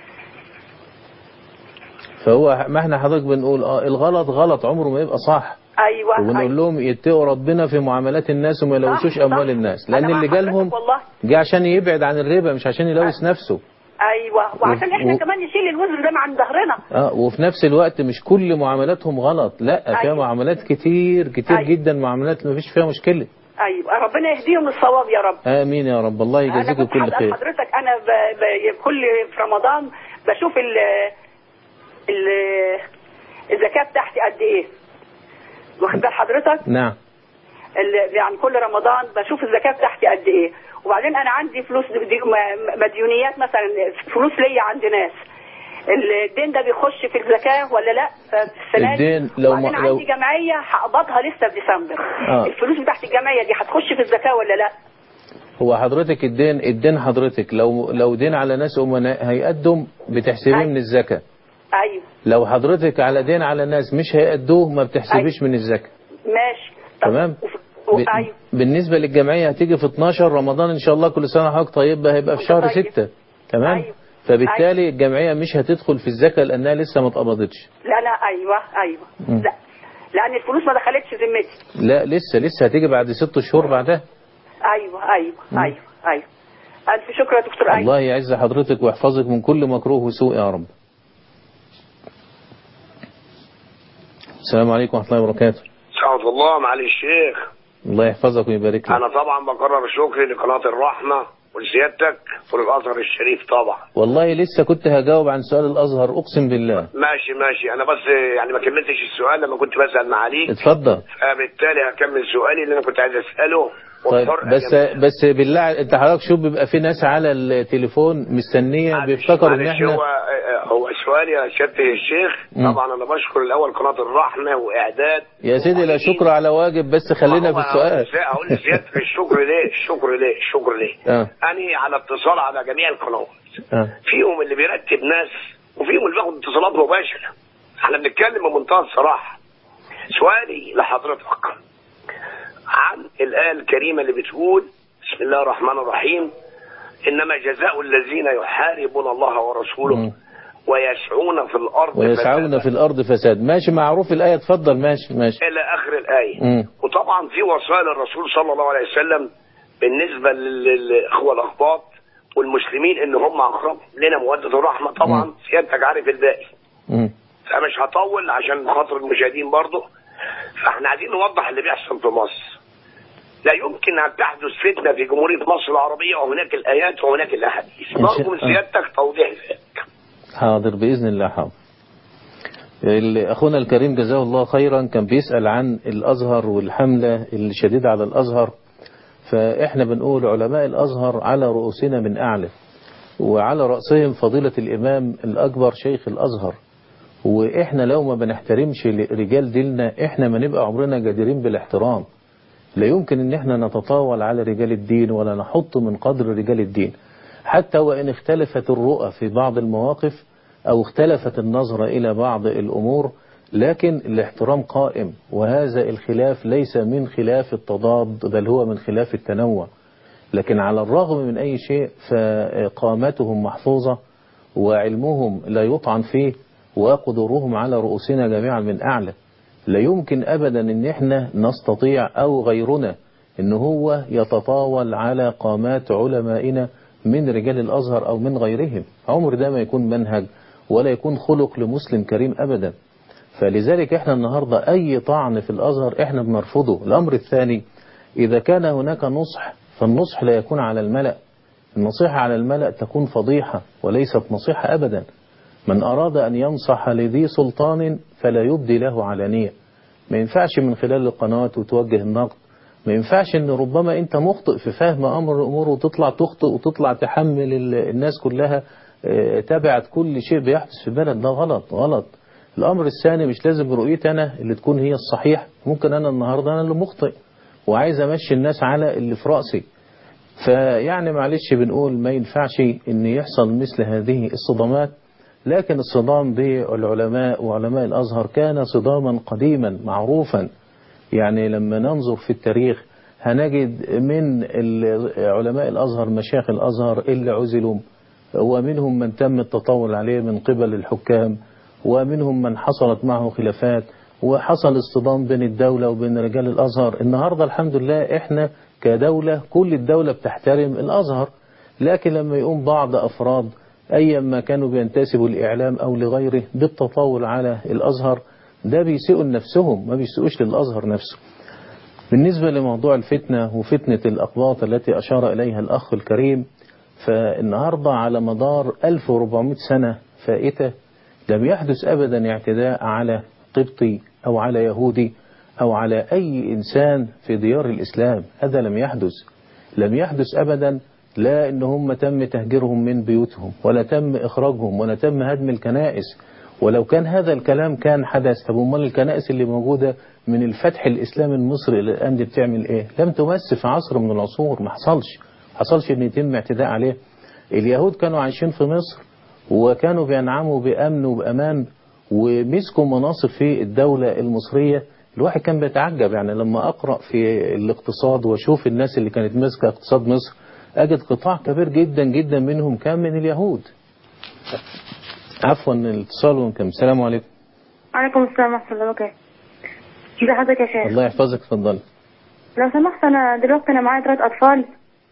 فهو ما احنا حضرتك بنقول اه الغلط غلط عمره ما يبقى صح. ايوه وبنقول أيوة. لهم يتقوا ربنا في معاملات الناس وما يلوثوش اموال الناس، لان اللي جالهم جه عشان يبعد عن الربا مش عشان يلوث أه. نفسه. ايوه وعشان و... احنا و... كمان نشيل الوزر ده عن ظهرنا. اه وفي نفس الوقت مش كل معاملاتهم غلط، لا أيوة. فيها معاملات كتير كتير أيوة. جدا معاملات ما فيش فيها مشكله. ايوه ربنا يهديهم للصواب يا رب. امين يا رب، الله يجازيكم كل خير. حضرتك انا ب... ب... كل في رمضان بشوف ال ال الزكاه بتاعتي قد ايه، واخد بال حضرتك؟ نعم. ال- يعني كل رمضان بشوف الزكاه بتاعتي قد ايه. وبعدين انا عندي فلوس دي م- مديونيات مثلا، فلوس ليا عند ناس، الدين ده بيخش في الزكاه ولا لا؟ فالسنه دي الدين لو وبعدين ما لو عندي جمعيه هقبضها لسه في ديسمبر. آه. الفلوس بتاعت الجمعيه دي هتخش في الزكاه ولا لا؟ هو حضرتك الدين الدين حضرتك لو لو دين على ناس أمناء هيقدم بتحسبيه أيوة. من الزكاة. ايوه لو حضرتك على دين على ناس مش هيقدوه ما بتحسبيش من الزكاة. ماشي. تمام. و... ب- ايوه بالنسبة للجمعية هتيجي في اتناشر رمضان إن شاء الله، كل سنة وحضرتك طيب، هيبقى في شهر طيب. ستة. تمام. أيوة. فبالتالي أيوة. الجمعية مش هتدخل في الزكاة لأنها لسه ما اتقبضتش. لا لا ايوه ايوه مم. لا لان الفلوس ما دخلتش ذمتي. لا لسه لسه هتيجي بعد ست شهور بعدها. ايوه ايوه ايوه ايوه. الف شكر يا دكتور ايمن. الله يعز حضرتك ويحفظك من كل مكروه وسوء يا رب. السلام عليكم ورحمة الله وبركاته. سعد الله معالي الشيخ. الله يحفظك ويبارك لك. انا طبعا بكرر شكري لقناه الرحمه ولسيادتك وللازهر الشريف طبعا. والله لسه كنت هجاوب عن سؤال الازهر اقسم بالله. ماشي ماشي، انا بس يعني ما كملتش السؤال لما كنت بسال معاليك. اتفضل. فبالتالي هكمل سؤالي اللي انا كنت عايز اساله. طيب بس بس بالله انت حضرتك شوف بيبقى في ناس على التليفون مستنيه بيفتكروا ان احنا هو هو سؤالي يا سياده الشيخ. مم. طبعا انا بشكر الاول قناه الرحمه واعداد. يا سيدي لا شكر على واجب، بس خلينا في السؤال. هقول لسيادتك الشكر ليه الشكر ليه الشكر ليه اه انا على اتصال على جميع القنوات. اه فيهم اللي بيرتب ناس وفيهم اللي بياخد اتصالات مباشره. احنا بنتكلم بمنتهى الصراحه. سؤالي لحضرتك عن الآية الكريمة اللي بتقول بسم الله الرحمن الرحيم إنما جزاء الذين يحاربون الله ورسوله م. ويسعون في الأرض ويسعون فساد. في الأرض فساد. ماشي معروف الآية، اتفضل. ماشي ماشي إلى آخر الآية. م. وطبعا في وصايا للرسول صلى الله عليه وسلم بالنسبة للإخوة الأخباط والمسلمين إن هم أقرب لنا مودة الرحمة. طبعا م. سيادتك عارف الباقي. م. فمش هطول عشان خاطر المشاهدين برضه. فاحنا عايزين نوضح اللي بيحصل في مصر. لا يمكن أن تحدث فتنة في جمهورية مصر العربية وهناك الآيات وهناك الأحاديث. نرجو من سيادتك توضيح ذلك. حاضر بإذن الله. حاضر. أخونا الكريم جزاه الله خيرا كان بيسأل عن الأزهر والحملة الشديدة على الأزهر. فإحنا بنقول علماء الأزهر على رؤوسنا من أعلى، وعلى رأسهم فضيلة الإمام الأكبر شيخ الأزهر. وإحنا لو ما بنحترمش رجال ديننا إحنا ما نبقى عمرنا جديرين بالاحترام. لا يمكن ان احنا نتطاول على رجال الدين ولا نحط من قدر رجال الدين، حتى وان اختلفت الرؤى في بعض المواقف او اختلفت النظرة الى بعض الامور، لكن الاحترام قائم. وهذا الخلاف ليس من خلاف التضاد بل هو من خلاف التنوع. لكن على الرغم من اي شيء فقامتهم محفوظة وعلمهم لا يطعن فيه وقدرهم على رؤوسنا جميعا من اعلى. لا يمكن أبدا ان احنا نستطيع أو غيرنا ان هو يتطاول على قامات علمائنا من رجال الأزهر أو من غيرهم. عمر ده ما يكون منهج ولا يكون خلق لمسلم كريم أبدا. فلذلك احنا النهاردة أي طعن في الأزهر احنا بنرفضه. الأمر الثاني، إذا كان هناك نصح فالنصح لا يكون على الملأ. النصيحة على الملأ تكون فضيحة وليست نصيحة أبدا. من أراد أن ينصح لذي سلطان فلا يبدي له علانية. ما ينفعش من خلال القناة وتوجه النقد. ما ينفعش ان ربما انت مخطئ في فهم امر الامور وتطلع تخطئ وتطلع تحمل الناس كلها تبعت كل شيء بيحدث في البلد. ده غلط غلط. الامر الثاني، مش لازم رؤيتي انا اللي تكون هي الصحيح. ممكن انا النهاردة انا اللي مخطئ وعايز امشي الناس على اللي في رأسي. فيعني معلش بنقول ما ينفعش ان يحصل مثل هذه الصدمات. لكن الصدام بالعلماء وعلماء الأزهر كان صداما قديما معروفا. يعني لما ننظر في التاريخ هنجد من علماء الأزهر مشايخ الأزهر اللي عزلوا، ومنهم من تم التطاول عليه من قبل الحكام، ومنهم من حصلت معه خلافات وحصل اصطدام بين الدولة وبين رجال الأزهر. النهاردة الحمد لله احنا كدولة كل الدولة بتحترم الأزهر. لكن لما يقوم بعض أفراد أيما كانوا بينتسبوا الإعلام أو لغيره بالتطاول على الأزهر، ده بيسيئوا لنفسهم ما بيسيئوش للأزهر نفسه. بالنسبة لموضوع الفتنة وفتنة الأقباط التي أشار إليها الأخ الكريم، فالنهاردة على مدار ألف وأربعمائة سنة فائتة لم يحدث أبدا اعتداء على قبطي أو على يهودي أو على أي إنسان في ديار الإسلام. هذا لم يحدث، لم يحدث أبدا. لا إن هم تم تهجيرهم من بيوتهم، ولا تم إخراجهم، ولا تم هدم الكنائس. ولو كان هذا الكلام كان حدث، طب امال الكنائس اللي موجودة من الفتح الإسلامي المصري إلى الآن دي بتعمل إيه؟ لم تمس في عصر من العصور، ما حصلش حصلش إن يتم اعتداء عليه. اليهود كانوا عايشين في مصر وكانوا بينعموا بأمن وبأمان ومسكوا مناصب في الدولة المصرية. الواحد كان بيتعجب يعني لما أقرأ في الاقتصاد واشوف الناس اللي كانت ماسكة اقتصاد مصر، أجد قطاع كبير جدا جدا منهم كان من اليهود. عفوا الاتصال ونكمل. السلام عليكم. وعليكم السلام ورحمة الله وبركاته. ازي حضرتك يا شيخ؟ الله يحفظك، اتفضلي. لو سمحت أنا دلوقتي أنا معايا ثلاث أطفال،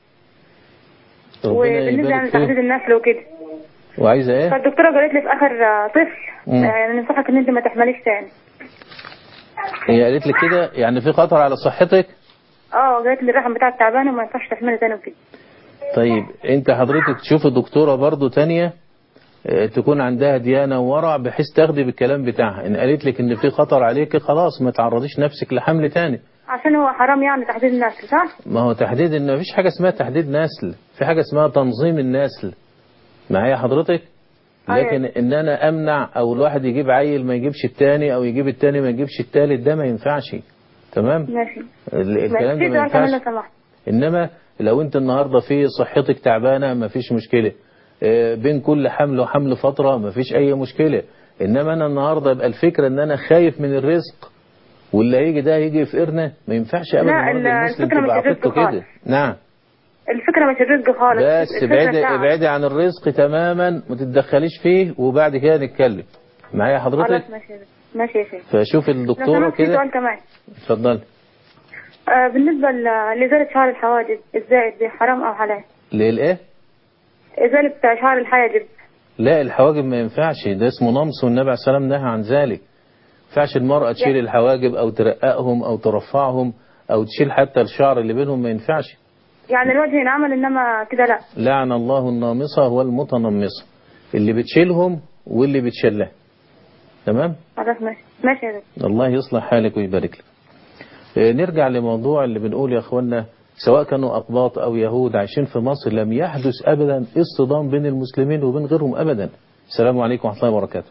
وبالنسبة يعني لتحديد النسل وكده، وعايزة ايه؟ فالدكتورة قالت لي في آخر طفل يعني ننصحك إن أنت ما تحمليش تاني. هي قالت لك كده يعني في خطر على صحتك؟ اه قالت لي الرحم بتاعك تعبان وما ينفعش تحملي تاني وكده. طيب انت حضرتك تشوف دكتورة برضو تانية تكون عندها ديانة وورع بحيث تاخدي بالكلام بتاعها. ان قالت لك ان في خطر عليك خلاص ما تعرضيش نفسك لحمل تاني، عشان هو حرام يعني تحديد النسل، صح؟ ما هو تحديد ان مفيش حاجة اسمها تحديد نسل، في حاجة اسمها تنظيم النسل. معايا حضرتك؟ لكن ان انا امنع او الواحد يجيب عيل ما يجيبش التاني او يجيب التاني ما يجيبش التالت، ده ما ينفعش. تمام؟ ماشي. الكلام ده ما ينفعش. انما لو انت النهاردة في صحتك تعبانة ما فيش مشكلة، بين كل حمل وحمل فترة ما فيش اي مشكلة. انما انا النهاردة يبقى الفكرة ان انا خايف من الرزق واللي هيجي ده هيجي يفقرنا، ما ينفعش ابدا. لا الفكرة مش الرزق خالص. نعم الفكرة مش الرزق خالص، بس ابعدي ابعدي عن الرزق تماما، ما تتدخليش فيه وبعد كده نتكلم. معايا حضرتك؟ خلاص ماشي ماشي يا شيخ. فشوف الدكتورة كده. سؤال كمان. اتفضلي. آه بالنسبة لإزالة شعر الحواجب الزائد دي حرام أو حلال؟ ليه؟ إزالة شعر الحواجب. لا الحواجب ما ينفعش، ده اسمه نمص والنبي عليه السلام نهى عن ذلك. ما ينفعش المرأة تشيل الحواجب أو ترققهم أو ترفعهم أو تشيل حتى الشعر اللي بينهم، ما ينفعش. يعني الوجه ينعمل إنما كده لا. لعن الله النامصة والمتنمصة، اللي بتشيلهم واللي بتشلها. تمام؟ خلاص ماشي ماشي يا دكتور. الله يصلح حالك ويبارك لك. نرجع لموضوع اللي بنقول يا أخوانا، سواء كانوا أقباط أو يهود عايشين في مصر لم يحدث أبدا اصطدام بين المسلمين وبين غيرهم أبدا. السلام عليكم ورحمة الله وبركاته.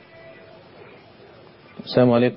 السلام عليكم.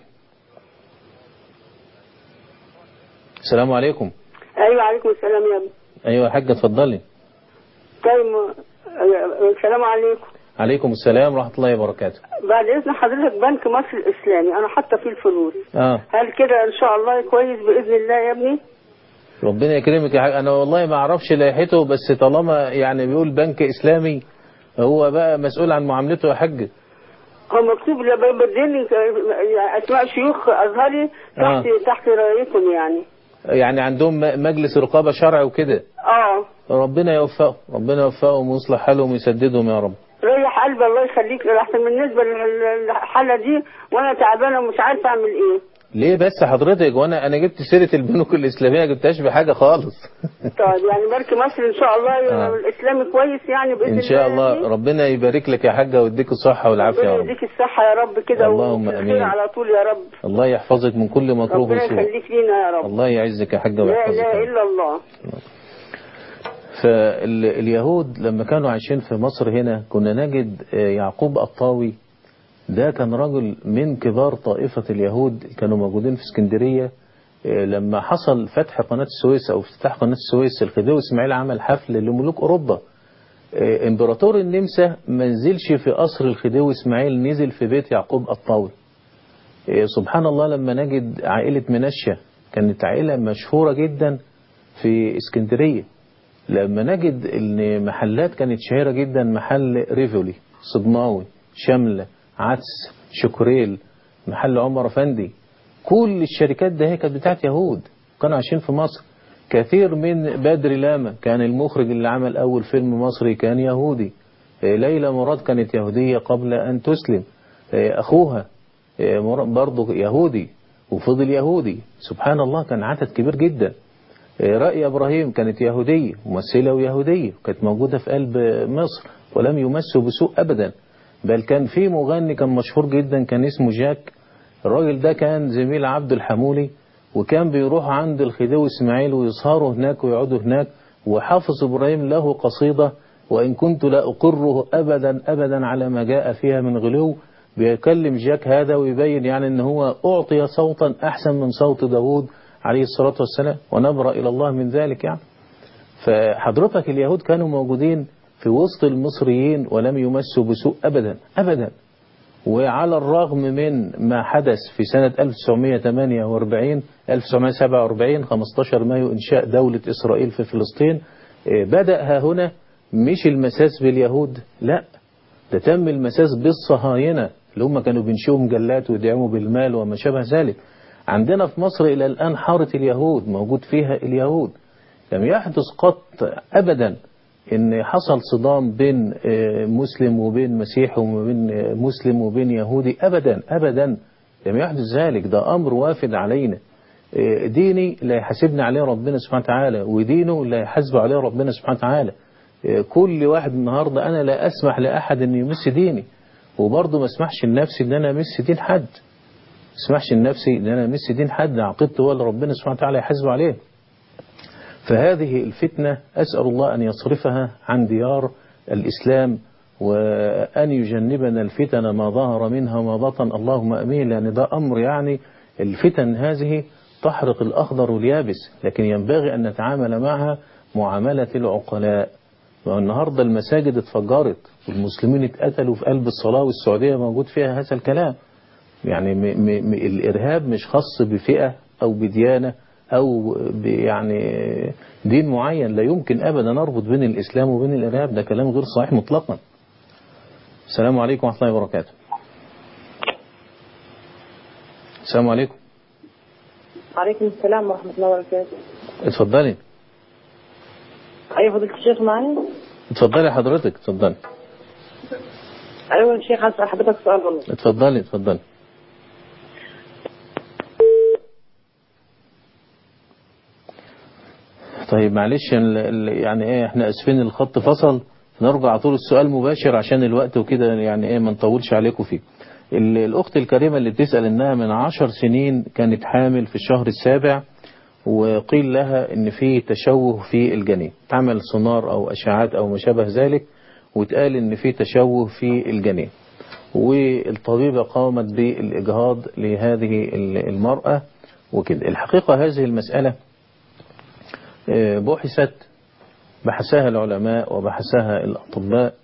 السلام عليكم. ايوه عليكم السلام يا ابني. ايوه يا حاجه اتفضلي. طيب السلام عليكم. عليكم السلام ورحمه الله وبركاته. بعد اذن حضرتك بنك مصر الاسلامي انا حاطه فيه الفلوس، اه هل كده ان شاء الله كويس باذن الله يا ابني؟ ربنا يكرمك يا حاج. انا والله ما اعرفش لائحته، بس طالما يعني بيقول بنك اسلامي هو بقى مسؤول عن معاملته يا حاج. هو مكتوب بديني اسماء شيوخ ازهري تحت آه. تحت رايتهم يعني. يعني عندهم مجلس رقابة شرعي وكده. اه ربنا يوفقهم، ربنا يوفقهم ويصلح حالهم ويسددهم يا رب. ريح قلبي الله يخليك. احسن بالنسبة للحالة دي وانا تعبانة ومش عارفة اعمل ايه. ليه بس حضرتك؟ وانا انا جبت سيرة البنوك الاسلامية جبتهاش بحاجة خالص. طيب يعني بنك مصر ان شاء الله آه. الاسلامي كويس يعني باذن الله. ان شاء الله يعني. ربنا يبارك لك يا حاجة ويديك الصحة والعافية يا رب. يديك الصحة يا رب كده اللهم امين على طول يا رب. الله يحفظك من كل مكروه وسوء. ربنا يخليك لينا يا رب. الله يعزك يا حاجة ويحفظك. لا اله الا الله. فاليهود لما كانوا عايشين في مصر هنا كنا نجد يعقوب الطاوي، ده كان رجل من كبار طائفة اليهود كانوا موجودين في اسكندرية. لما حصل فتح قناة السويس أو افتتاح قناة السويس، الخديوي إسماعيل عمل حفل لملوك أوروبا. امبراطور النمسا ما نزلش في قصر الخديوي إسماعيل، نزل في بيت يعقوب الطاوي. سبحان الله لما نجد عائلة منشة كانت عائلة مشهورة جدا في اسكندرية. لما نجد ان محلات كانت شهيرة جدا، محل ريفولي، صدماوي، شملة، عدس، شكريل، محل عمر أفندي، كل الشركات ده هي كانت بتاعت يهود كانوا عايشين في مصر. كثير من بدر لاما كان المخرج اللي عمل أول فيلم مصري كان يهودي. ليلى مراد كانت يهودية قبل أن تسلم. أخوها برضه يهودي وفضل يهودي. سبحان الله كان عدد كبير جدا. رأي إبراهيم كانت يهودية، ممثلة ويهودية، كانت موجودة في قلب مصر ولم يمسوا بسوء أبدا. بل كان في مغني كان مشهور جدا كان اسمه جاك، الراجل ده كان زميل عبد الحمولي، وكان بيروح عند الخديوي إسماعيل ويسهروا هناك ويقعدوا هناك. وحافظ إبراهيم له قصيدة وإن كنت لا أقره أبدا أبدا على ما جاء فيها من غلو، بيكلم جاك هذا ويبين يعني أن هو أعطي صوتا أحسن من صوت داود عليه الصلاة والسلام، ونبرأ إلى الله من ذلك يعني. فحضرتك اليهود كانوا موجودين في وسط المصريين ولم يمسوا بسوء أبدا أبدا. وعلى الرغم من ما حدث في سنة ألف وتسعمائة وثمانية وأربعين ألف وتسعمائة وسبعة وأربعين خمسة عشر مايو إنشاء دولة إسرائيل في فلسطين، بدأ هنا مش المساس باليهود، لا، ده تم المساس بالصهاينة اللي هم كانوا بينشئوا مجلات ويدعموا بالمال وما شابه ذلك. عندنا في مصر إلى الآن حارة اليهود موجود فيها اليهود. لم يحدث قط أبدا إن حصل صدام بين مسلم وبين مسيحي وبين مسلم وبين يهودي، أبدا أبدا لم يحدث ذلك. ده أمر وافد علينا، ديني لا يحاسبنا عليه ربنا سبحانه وتعالى، ودينه لا يحاسب عليه ربنا سبحانه وتعالى. كل واحد النهاردة أنا لا أسمح لأحد أن يمس ديني، وبرضه ما اسمحش لنفسي أن أنا أمس دين حد، ما اسمحش لنفسي أن أنا أمس دين حد. عقيدته هو اللي ربنا سبحانه وتعالى يحاسب عليه. فهذه الفتنة أسأل الله أن يصرفها عن ديار الإسلام، وأن يجنبنا الفتن ما ظهر منها وما بطن، اللهم أمين. لأن ده أمر يعني الفتن هذه تحرق الأخضر واليابس، لكن ينبغي أن نتعامل معها معاملة العقلاء. والنهاردة المساجد اتفجرت والمسلمين اتقتلوا في قلب الصلاة، والسعودية موجود فيها هذا الكلام. يعني م م الإرهاب مش خاص بفئة أو بديانة أو يعني دين معين. لا يمكن أبدا نربط بين الإسلام وبين الإرهاب، ده كلام غير صحيح مطلقا. السلام عليكم ورحمة الله وبركاته. السلام عليكم. وعليكم السلام ورحمة الله وبركاته. اتفضلي. أيوة فضيلة الشيخ معايا؟ اتفضلي حضرتك، اتفضلي. أيوة الشيخ هسأل حضرتك سؤال والله. اتفضلي اتفضلي. طيب معلش يعني ايه، احنا اسفين الخط فصل، نرجع على طول السؤال مباشر عشان الوقت وكده، يعني ايه ما نطولش عليكم فيه. الاخت الكريمة اللي بتسأل انها من عشر سنين كانت حامل في الشهر السابع، وقيل لها ان في تشوه في الجنين، تعمل سونار او اشعاعات او ما شابه ذلك، واتقال ان في تشوه في الجنين، والطبيبة قامت بالاجهاض لهذه المرأة وكده. الحقيقة هذه المسألة بحثت بحثها العلماء وبحثها الأطباء،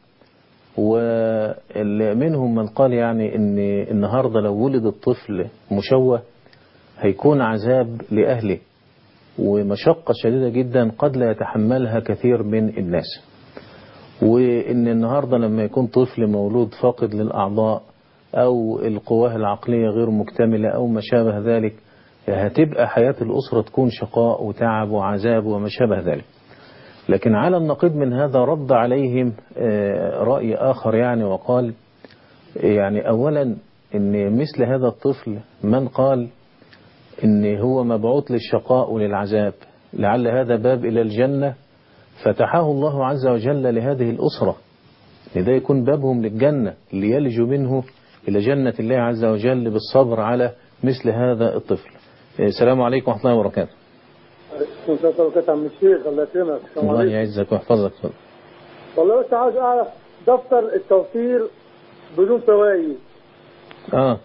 ومنهم من قال يعني ان النهاردة لو ولد الطفل مشوه هيكون عذاب لأهله ومشقة شديدة جدا قد لا يتحملها كثير من الناس، وان النهاردة لما يكون طفل مولود فاقد للأعضاء أو القواه العقلية غير مكتملة أو ما شابه ذلك، هتبقى حياة الأسرة تكون شقاء وتعب وعذاب وما شابه ذلك. لكن على النقيض من هذا رد عليهم رأي آخر يعني، وقال يعني أولا إن مثل هذا الطفل من قال إن هو مبعوث للشقاء وللعذاب، لعل هذا باب إلى الجنة فتحه الله عز وجل لهذه الأسرة، لذا يكون بابهم للجنة اللي يلج منه إلى جنة الله عز وجل بالصبر على مثل هذا الطفل. السلام عليكم ورحمة الله وبركاته. السلام عليكم عم الشيخ، الله يكرمك. الله يعزك ويحفظك. والله بس عاوز اعرف دفتر التوفير بدون فوائد. اه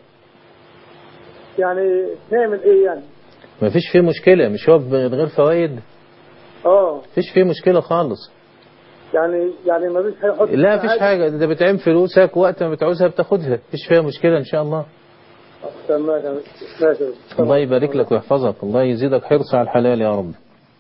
يعني نعمل ايه يعني؟ ما فيش فيه مشكلة، مش هو من غير فوائد؟ اه فيش فيه مشكلة خالص. يعني يعني ما فيش هيحط لا فيش حاجة، ده بتعين فلوسك وقت ما بتعوزها بتاخدها، فيش فيها مشكلة ان شاء الله. الله يبارك لك ويحفظك، الله يزيدك حرص على الحلال يا رب.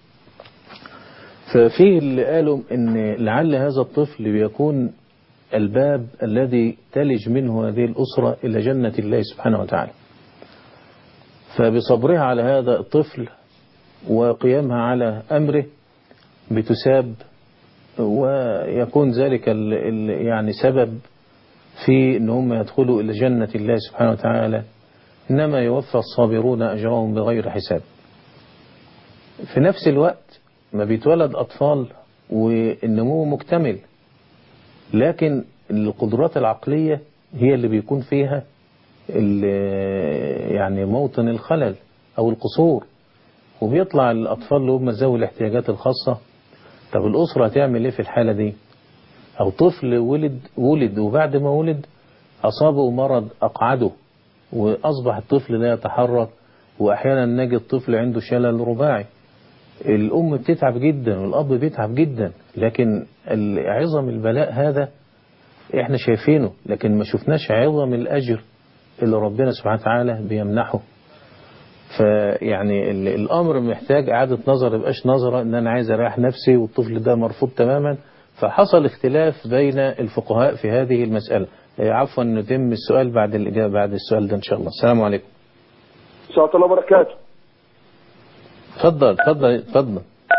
ففيه اللي قالوا ان لعل هذا الطفل بيكون الباب الذي تلج منه هذه الأسرة إلى جنة الله سبحانه وتعالى، فبصبرها على هذا الطفل وقيامها على أمره بتساب، ويكون ذلك ال ال يعني سبب في ان هم يدخلوا إلى جنة الله سبحانه وتعالى، إنما يوفى الصابرون أجرهم بغير حساب. في نفس الوقت ما بيتولد أطفال والنمو مكتمل، لكن القدرات العقلية هي اللي بيكون فيها يعني موطن الخلل أو القصور، وبيطلع الأطفال اللي هم ذوي الاحتياجات الخاصة. طب الأسرة هتعمل إيه في الحالة دي؟ أو طفل ولد ولد وبعد ما ولد أصابه مرض أقعده وأصبح الطفل لا يتحرك، وأحيانا نجد الطفل عنده شلل رباعي. الأم بتتعب جدا والأب بيتعب جدا، لكن عظم البلاء هذا إحنا شايفينه، لكن ما شفناش عظم الأجر اللي ربنا سبحانه وتعالى بيمنحه. فيعني الأمر محتاج إعادة نظر، يبقاش نظرة إن أنا عايز أريح نفسي والطفل ده مرفوض تماما. فحصل اختلاف بين الفقهاء في هذه المسألة. عفوا نتم السؤال بعد الإجابة بعد السؤال ده إن شاء الله. السلام عليكم. السلام الله وبركاته. اتفضل اتفضل اتفضل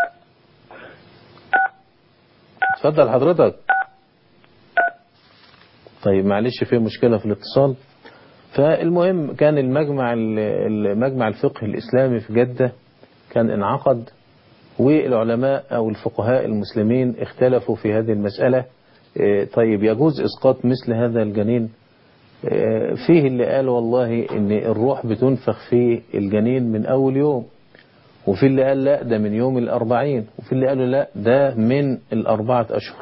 اتفضل حضرتك. طيب معلش في مشكلة في الاتصال. فالمهم كان المجمع المجمع الفقه الإسلامي في جدة كان انعقد، والعلماء أو الفقهاء المسلمين اختلفوا في هذه المسألة. طيب يجوز إسقاط مثل هذا الجنين؟ فيه اللي قال والله إن الروح بتنفخ في الجنين من أول يوم، وفي اللي قال لا ده من يوم الأربعين، وفي اللي قالوا لا ده من الأربعة أشهر.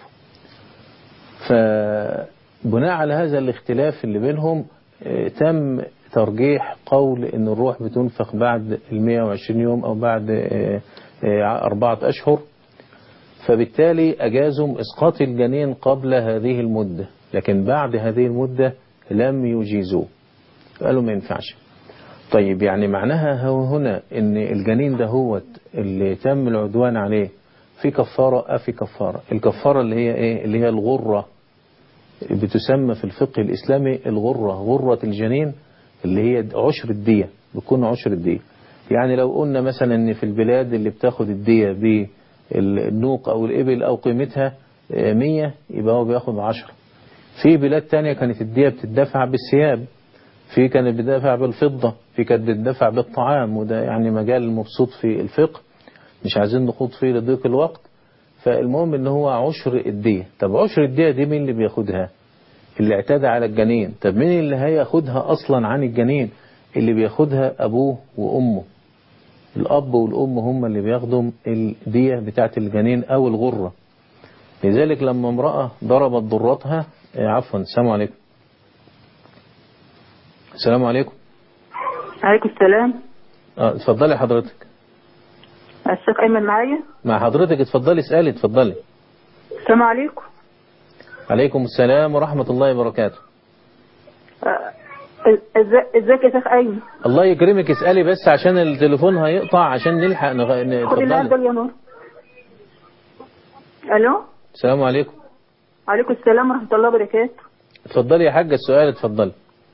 فبناء على هذا الاختلاف اللي بينهم تم ترجيح قول إن الروح بتنفخ بعد المئة وعشرين يوم أو بعد أربعة أشهر. فبالتالي أجازوا إسقاط الجنين قبل هذه المدة، لكن بعد هذه المدة لم يجيزوه، قالوا ما ينفعش. طيب يعني معناها هنا إن الجنين ده هو اللي تم العدوان عليه في كفارة أفي كفارة. الكفارة اللي هي إيه؟ اللي هي الغرة، بتسمى في الفقه الإسلامي الغرة، غرة الجنين اللي هي عشر الدية، بيكون عشر الدية. يعني لو قلنا مثلا إن في البلاد اللي بتاخد الدية بالنوق أو الإبل أو قيمتها مية، يبقى هو بياخد عشرة. في بلاد تانية كانت الدية بتدفع بالثياب، في كانت بتدفع بالفضة، في كانت بتدفع بالطعام، وده يعني مجال مبسوط في الفقه مش عايزين نخوض فيه لضيق الوقت. فالمهم ان هو عشر الدية. طب عشر الدية دي مين اللي بياخدها؟ اللي اعتدى على الجنين. طب مين اللي هياخدها اصلا عن الجنين؟ اللي بياخدها ابوه وامه. الاب والام هم اللي بياخدوا الدية بتاعت الجنين او الغرة. لذلك لما امرأة ضربت ضرتها، عفوا السلام عليكم. السلام عليكم. عليكم السلام. اه اتفضلي حضرتك. الشيخ ايمن معايا؟ مع حضرتك، اتفضلي اسألي اتفضلي. السلام عليكم. عليكم السلام ورحمة الله وبركاته. ازيك يا شيخ ايمن؟ الله يكرمك، اسألي بس عشان التليفون هيقطع عشان نلحق نغ... خد العدل يا نور. الو السلام عليكم. عليكم السلام ورحمة الله وبركاته. اتفضلي يا حاجة السؤال اتفضلي.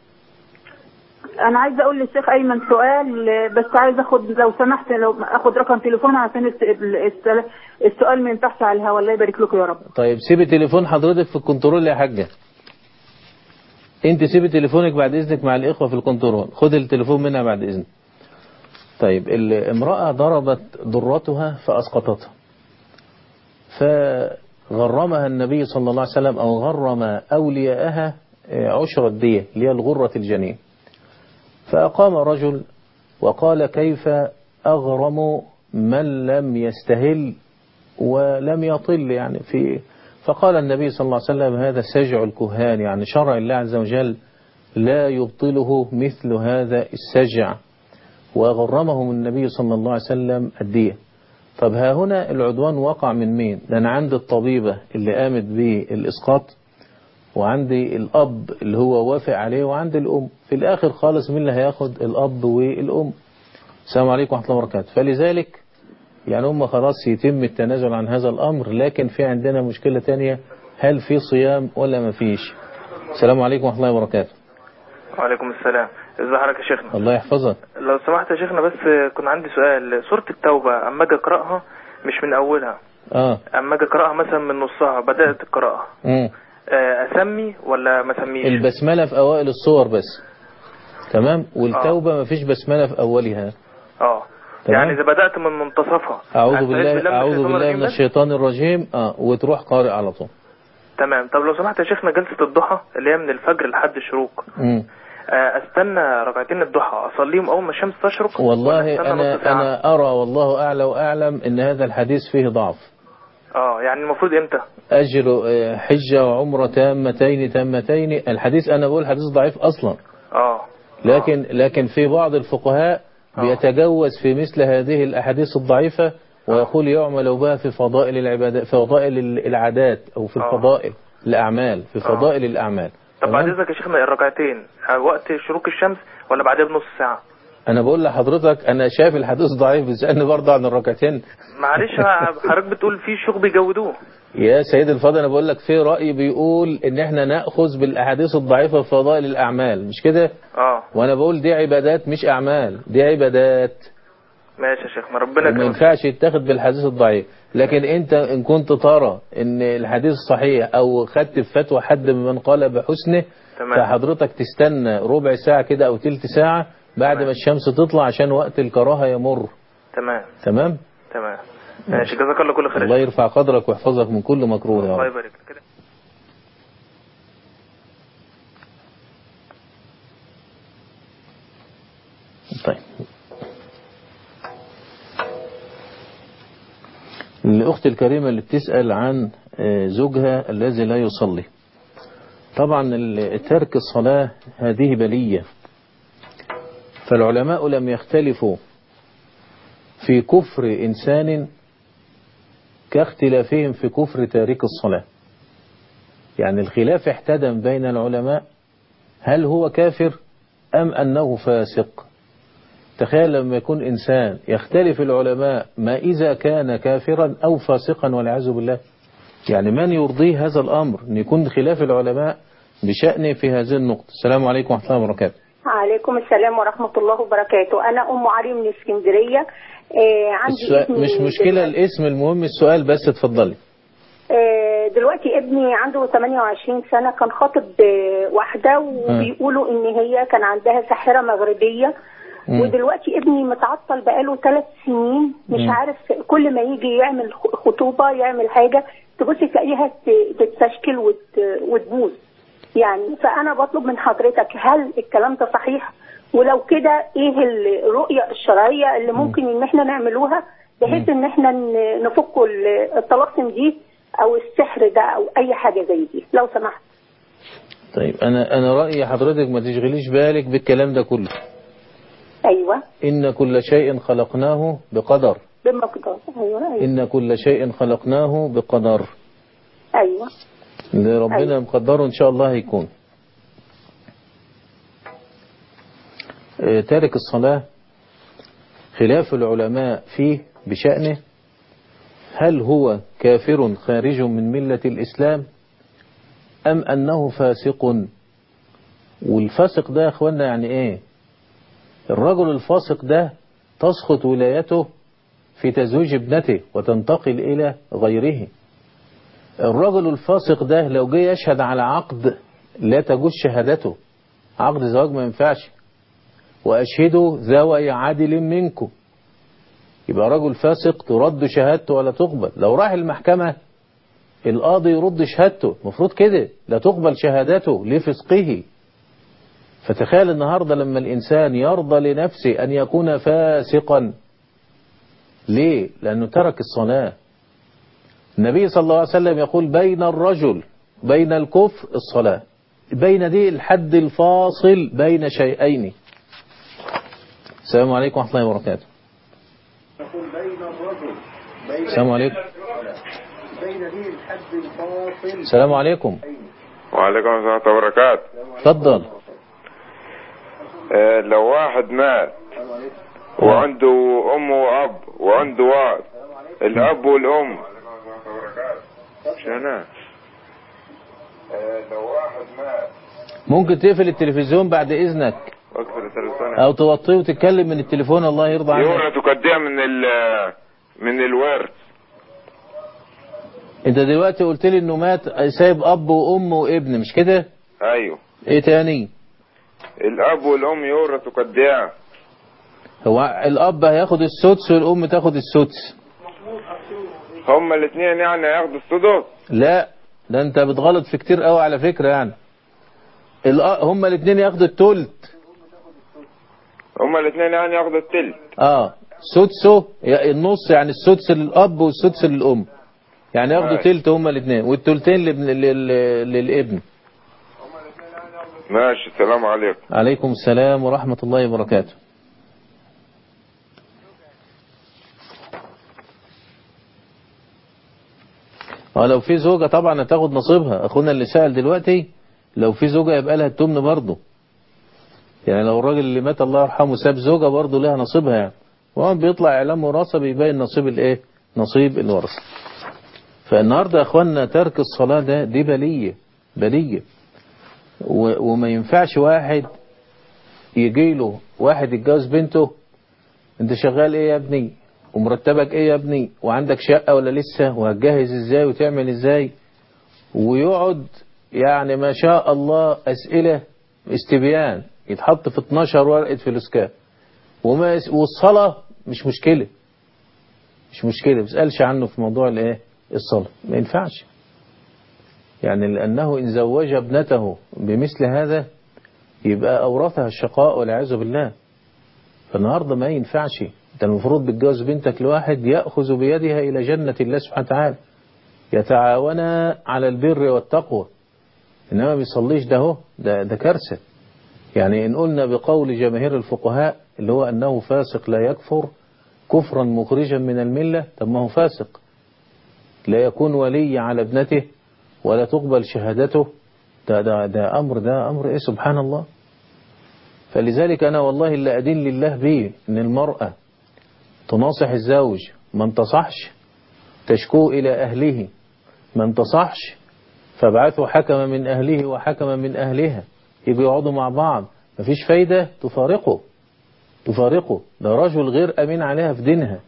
انا عايزه اقول للشيخ ايمن سؤال، بس عايز اخد لو سمحت لو اخد رقم تليفون عشان السؤال ما ينفعش على الهواء. الله يبارك لكم يا رب. طيب سيبي تليفون حضرتك في الكنترول يا حاجة، انت سيبي تليفونك بعد اذنك مع الاخوة في الكنترول، خد التليفون منها بعد اذنك. طيب الامرأة ضربت ضرتها فاسقطتها، فغرمها النبي صلى الله عليه وسلم او غرم اولياءها عشر الدية اللي هي الغرة الجنين. فأقام رجل وقال كيف أغرم من لم يستهل ولم يطل يعني في. فقال النبي صلى الله عليه وسلم هذا سجع الكهان، يعني شرع الله عز وجل لا يبطله مثل هذا السجع، وغرمهم النبي صلى الله عليه وسلم الدية. طب ها هنا العدوان وقع من مين؟ لأن عند الطبيبة اللي قامت بالإسقاط، وعندي الأب اللي هو وافق عليه، وعندي الأم. في الآخر خالص مين اللي هياخد؟ الأب والأم. السلام عليكم ورحمة الله وبركاته. فلذلك يعني هم خلاص يتم التنازل عن هذا الأمر، لكن في عندنا مشكلة تانية، هل في صيام ولا ما فيش؟ السلام عليكم ورحمة الله وبركاته. وعليكم السلام. ازي حضرتك يا شيخنا؟ الله يحفظك. لو سمحت يا شيخنا بس كنت عندي سؤال. سورة التوبة اما اجي اقراها مش من اولها، اه اما اجي اقراها مثلا من نصها بدأت القراءة، امم اسمي ولا ما اسميش؟ البسملة في اوائل الصور بس، تمام. والتوبة ما فيش بسملة في اولها. اه يعني اذا بدأت من منتصفها اعوذ بالله اعوذ بالله من الشيطان الرجيم اه وتروح قارئ على طول. تمام. طب لو سمحت يا شيخنا جلسة الضحى اللي هي من الفجر لحد الشروق، امم استنى ركعتين الضحى اصليهم اول ما الشمس تشرق؟ والله انا انا ارى والله اعلى واعلم ان هذا الحديث فيه ضعف. اه يعني المفروض امتى؟ اجر حجة وعمرة تامتين تامتين، الحديث انا بقول حديث ضعيف اصلا. اه لكن لكن في بعض الفقهاء بيتجوز في مثل هذه الاحاديث الضعيفة ويقول يعمل بها في فضائل العبادات، في فضائل العادات او في الفضائل الاعمال، في فضائل الاعمال. طب بعد اذنك يا شيخنا الركعتين وقت شروق الشمس ولا بعدها بنص ساعة؟ انا بقول لحضرتك انا شايف الحديث ضعيف، بتسألني برضه عن الركعتين. معلش حضرتك بتقول في شيوخ بيجودوه. يا سيد الفاضل انا بقول لك في رأي بيقول ان احنا نأخذ بالاحاديث الضعيفة في فضائل الاعمال، مش كده؟ اه وانا بقول دي عبادات مش اعمال، دي عبادات. ماشي يا شيخ، ما ربنا يكرمك. ما ينفعش يتاخد بالحديث الضعيف، لكن انت ان كنت ترى ان الحديث صحيح او خدت بفتوى حد من قال بحسنه تمام. فحضرتك تستنى ربع ساعة كده او تلت ساعة بعد تمام. ما الشمس تطلع عشان وقت الكراهة يمر. تمام تمام تمام ماشي، جزاك الله كل خير. الله يرفع قدرك ويحفظك من كل مكروه يا رب. الله يبارك كده. طيب الأخت الكريمة اللي بتسأل عن زوجها الذي لا يصلي، طبعا ترك الصلاة هذه بلية، فالعلماء لم يختلفوا في كفر إنسان كاختلافهم في كفر تارك الصلاة. يعني الخلاف احتدم بين العلماء هل هو كافر أم أنه فاسق. تخيل لما يكون إنسان يختلف العلماء ما إذا كان كافرا أو فاسقا والعياذ بالله. يعني من يرضيه هذا الأمر أن يكون خلاف العلماء بشأنه في هذه النقطة. السلام عليكم ورحمة الله وبركاته. عليكم السلام ورحمة الله وبركاته. أنا أم علي من اسكندرية. آه عندي ابني مش مشكلة الاسم، المهم السؤال بس، اتفضلي. آه دلوقتي ابني عنده ثمانية وعشرين سنة، كان خاطب آه واحدة وبيقولوا إن هي كان عندها ساحرة مغربية، ودلوقتي ابني متعطل بقاله ثلاث سنين مش م. عارف، كل ما يجي يعمل خطوبة يعمل حاجة تبص تلاقيها تتشكل وتبوظ يعني. فأنا بطلب من حضرتك هل الكلام ده صحيح؟ ولو كده ايه الرؤية الشرعية اللي ممكن ان احنا نعملوها بحيث ان احنا نفك الطلاسم دي او السحر ده او اي حاجة زي دي لو سمحت. طيب انا انا رأيي حضرتك ما تشغليش بالك بالكلام ده كله. ايوه. ان كل شيء خلقناه بقدر. بمقدار. ايوه ايوه. ان كل شيء خلقناه بقدر. ايوه. اللي ربنا أيوة. مقدره ان شاء الله هيكون. تارك الصلاة خلاف العلماء فيه بشأنه هل هو كافر خارج من ملة الإسلام أم أنه فاسق. والفاسق ده يا أخوانا يعني إيه؟ الرجل الفاسق ده تسقط ولايته في تزويج ابنته وتنتقل إلى غيره. الرجل الفاسق ده لو جه يشهد على عقد لا تجوز شهادته، عقد زواج ما ينفعش، وأشهدوا ذوي عدل منكم، يبقى رجل فاسق ترد شهادته ولا تقبل. لو راح المحكمة القاضي يرد شهادته، المفروض كده لا تقبل شهادته لفسقه. فتخيل النهاردة لما الإنسان يرضى لنفسه أن يكون فاسقا، ليه؟ لأنه ترك الصلاة. النبي صلى الله عليه وسلم يقول بين الرجل بين الكفر الصلاة، بين دي الحد الفاصل بين شيئين. السلام عليكم ورحمة الله وبركاته. السلام عليكم. السلام عليكم. وعليكم السلام ورحمة الله وبركاته. اتفضل. اه لو واحد مات وعنده أم وأب وعنده واد، الأب والأم شنو؟ اه لو واحد مات ممكن تقفل التلفزيون بعد إذنك او توطيه وتتكلم من التليفون الله يرضى عنك. يورث وكديه من ال من الورث. انت دلوقتي قلت لي انه مات سايب اب وام وابن مش كده؟ ايوه. ايه تاني؟ الاب والام يورثوا كديه. هو الاب هياخد السدس والام تاخد السدس. هما الاثنين يعني هياخدوا السدس؟ لا ده انت بتغلط في كتير قوي على فكرة يعني. هما الاثنين ياخدوا التلت. هما الاثنين يعني ياخدوا التلت. اه سدسه النص، يعني السدس للاب والسدس للام، يعني ياخدوا ماشي. تلت هما الاثنين، والتلتين للابن. ماشي. السلام عليكم. عليكم السلام ورحمة الله وبركاته. ولو في زوجة طبعا هتاخد نصيبها. اخونا اللي سأل دلوقتي لو في زوجة يبقى لها التمن برضه، يعني لو الراجل اللي مات الله يرحمه ساب زوجة برضه لها نصيبها يعني. وهو بيطلع اعلام وراثة بيبين نصيب الايه، نصيب الورثة. فالنهاردة يا اخوانا ترك الصلاة ده دي بلية بلية، وما ينفعش واحد يجي له واحد يتجوز بنته، انت شغال ايه يا ابني، ومرتبك ايه يا ابني، وعندك شقة ولا لسه، وهتجهز ازاي وتعمل ازاي، ويقعد يعني ما شاء الله اسئلة استبيان يتحط في اتناشر ورقة فلوسكاب، وما والصلاة مش مشكلة مش مشكلة ما بيسألش عنه في موضوع الايه الصلاة. ما ينفعش يعني، لأنه إن زوج ابنته بمثل هذا يبقى أورثها الشقاء والعياذ بالله. فالنهاردة ما ينفعش، أنت المفروض بتجوز بنتك لواحد يأخذ بيدها إلى جنة الله سبحانه وتعالى، يتعاونا على البر والتقوى. إنما ما بيصليش ده هو ده, ده كارثة. يعني إن قلنا بقول جماهير الفقهاء اللي هو أنه فاسق لا يكفر كفرا مخرجا من الملة، طب ما هو فاسق لا يكون ولي على ابنته ولا تقبل شهادته، ده, ده, ده أمر ده أمر إيه سبحان الله. فلذلك أنا والله اللي أدين لله به إن المرأة تناصح الزوج، ما انتصحش تشكو إلى أهله، ما انتصحش فابعثوا حكما من أهله وحكما من أهلها يجوا يقعدوا مع بعض، مفيش فايدة تفارقه تفارقه ده رجل غير أمين عليها في دينها.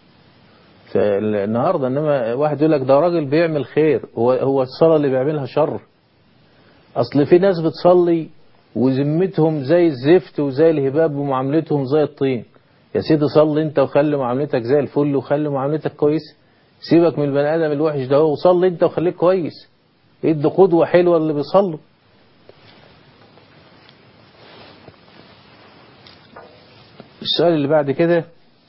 فالنهاردة إنما واحد يقول لك ده راجل بيعمل خير، هو هو الصلاة اللي بيعملها شر. أصل في ناس بتصلي وذمتهم زي الزفت وزي الهباب ومعاملتهم زي الطين. يا سيدي صلي انت وخلي معاملتك زي الفل وخلي معاملتك كويس، سيبك من البني آدم الوحش ده وصلي انت وخليك كويس. ادي قدوة حلوة اللي بيصلوا. السؤال اللي بعد كده،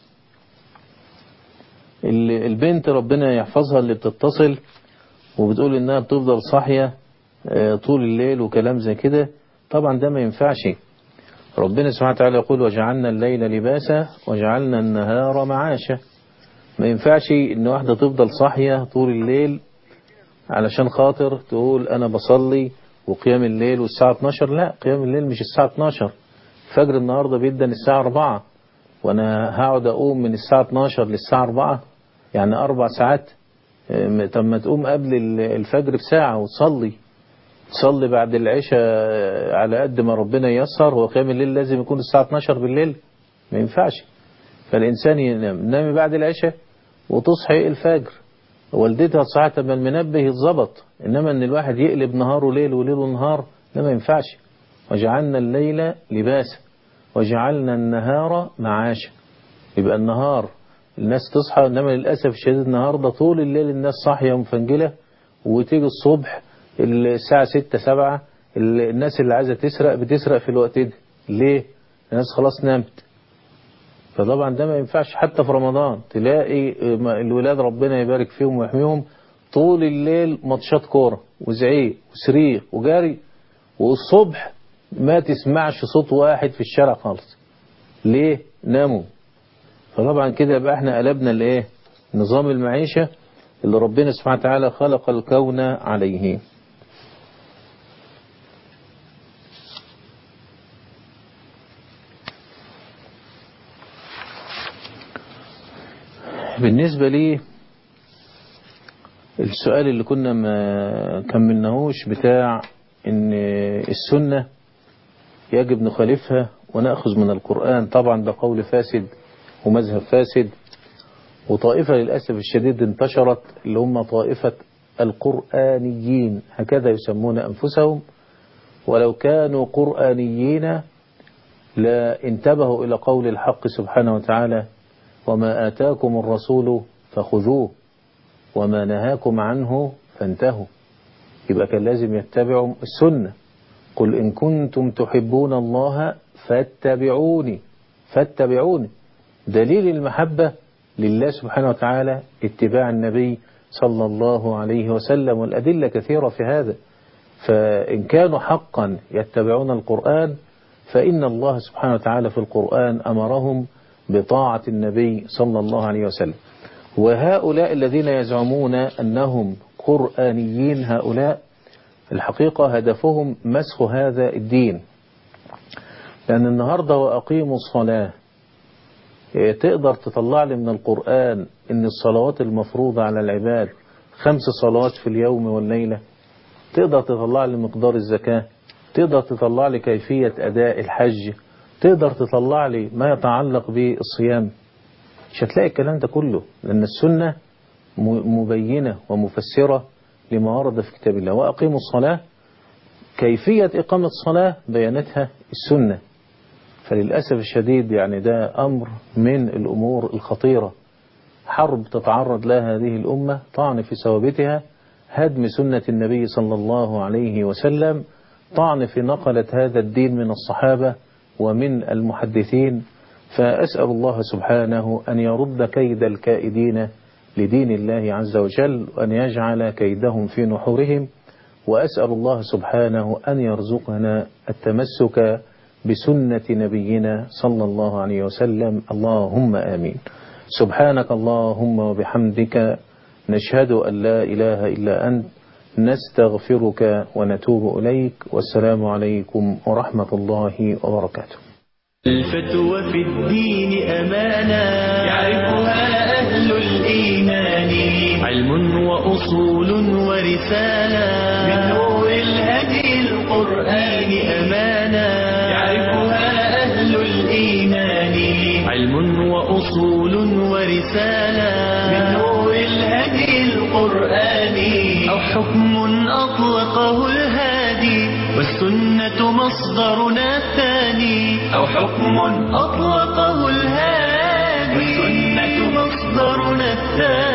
البنت ربنا يحفظها اللي بتتصل وبتقول انها بتفضل صاحية طول الليل وكلام زي كده، طبعا ده ما ينفعش. ربنا سبحانه وتعالى يقول وجعلنا الليل لباسا وجعلنا النهار معاشا. ما ينفعش ان واحدة تفضل صاحية طول الليل علشان خاطر تقول انا بصلي وقيام الليل والساعة اتناشر. لا، قيام الليل مش الساعة اتناشر، فجر النهاردة بيدن الساعة اربعة، وانا هقعد اقوم من الساعة اتناشر للساعة اربعة، يعني اربع ساعات. طب ما تقوم قبل الفجر بساعة وتصلي تصلي بعد العشاء على قد ما ربنا ييسر. هو قيام الليل لازم يكون الساعة اتناشر بالليل؟ ما ينفعش. فالإنسان ينام نام بعد العشاء وتصحي الفجر، والدتها تصحى لما المنبه يتظبط. إنما أن الواحد يقلب نهاره ليل وليله نهار ده ما ينفعش. وجعلنا الليل لباسا وجعلنا النهار معاشا. يبقى النهار الناس تصحى، إنما للأسف الشديد النهاردة طول الليل الناس صاحية ومفنجلة، وتيجي الصبح الساعة ستة سبعة الناس اللي عايزة تسرق بتسرق في الوقت ده. ليه؟ الناس خلاص نامت. فطبعا ده ما ينفعش. حتى في رمضان تلاقي الولاد ربنا يبارك فيهم ويحميهم طول الليل ماتشات كورة وزعيق وسريق وجاري، والصبح ما تسمعش صوت واحد في الشارع خالص. ليه؟ ناموا. فطبعا كده يبقى احنا قلبنا الايه؟ نظام المعيشة اللي ربنا سبحانه وتعالى خلق الكون عليه. بالنسبة لي السؤال اللي كنا ما كملناهوش بتاع ان السنة يجب نخالفها ونأخذ من القرآن، طبعا ده قول فاسد ومذهب فاسد، وطائفة للأسف الشديد انتشرت اللي هم طائفة القرآنيين، هكذا يسمون أنفسهم. ولو كانوا قرآنيين لا انتبهوا إلى قول الحق سبحانه وتعالى وما آتاكم الرسول فخذوه وما نهاكم عنه فانتهوا. يبقى كان لازم يتبعوا السنة قل إن كنتم تحبون الله فاتبعوني فاتبعوني. دليل المحبة لله سبحانه وتعالى اتباع النبي صلى الله عليه وسلم، والأدلة كثيرة في هذا. فإن كانوا حقا يتبعون القرآن فإن الله سبحانه وتعالى في القرآن أمرهم بطاعة النبي صلى الله عليه وسلم. وهؤلاء الذين يزعمون أنهم قرآنيين، هؤلاء الحقيقة هدفهم مسخ هذا الدين. لأن النهاردة وأقيموا الصلاة، تقدر تطلع لي من القرآن إن الصلوات المفروضة على العباد خمس صلوات في اليوم والليلة؟ تقدر تطلع لي مقدار الزكاة؟ تقدر تطلع لي كيفية أداء الحج؟ تقدر تطلع لي ما يتعلق بالصيام؟ مش هتلاقي الكلام ده كله، لأن السنة مبينة ومفسرة لما ورد في كتاب الله. وأقيموا الصلاة، كيفية إقامة الصلاة بيانتها السنة. فللأسف الشديد يعني ده أمر من الأمور الخطيرة، حرب تتعرض لها هذه الأمة، طعن في ثوابتها، هدم سنة النبي صلى الله عليه وسلم، طعن في نقلة هذا الدين من الصحابة ومن المحدثين. فأسأل الله سبحانه أن يرد كيد الكائدين لدين الله عز وجل، وأن يجعل كيدهم في نحورهم. وأسأل الله سبحانه أن يرزقنا التمسك بسنة نبينا صلى الله عليه وسلم. اللهم آمين. سبحانك اللهم وبحمدك، نشهد أن لا إله إلا أنت، نستغفرك ونتوب إليك. والسلام عليكم ورحمة الله وبركاته. الفتوى في الدين أمانة يعرفها أهل الإيمان، علم وأصول ورسالة من نور الهدي القرآن أمانة يعرفها أهل الإيمان، علم وأصول ورسالة من نور الهدي القرآن، أو حكم أطلقه الهادي والسنة مصدرنا الثاني، أو حكم أطلقه الهادي والسنة مصدرنا الثاني.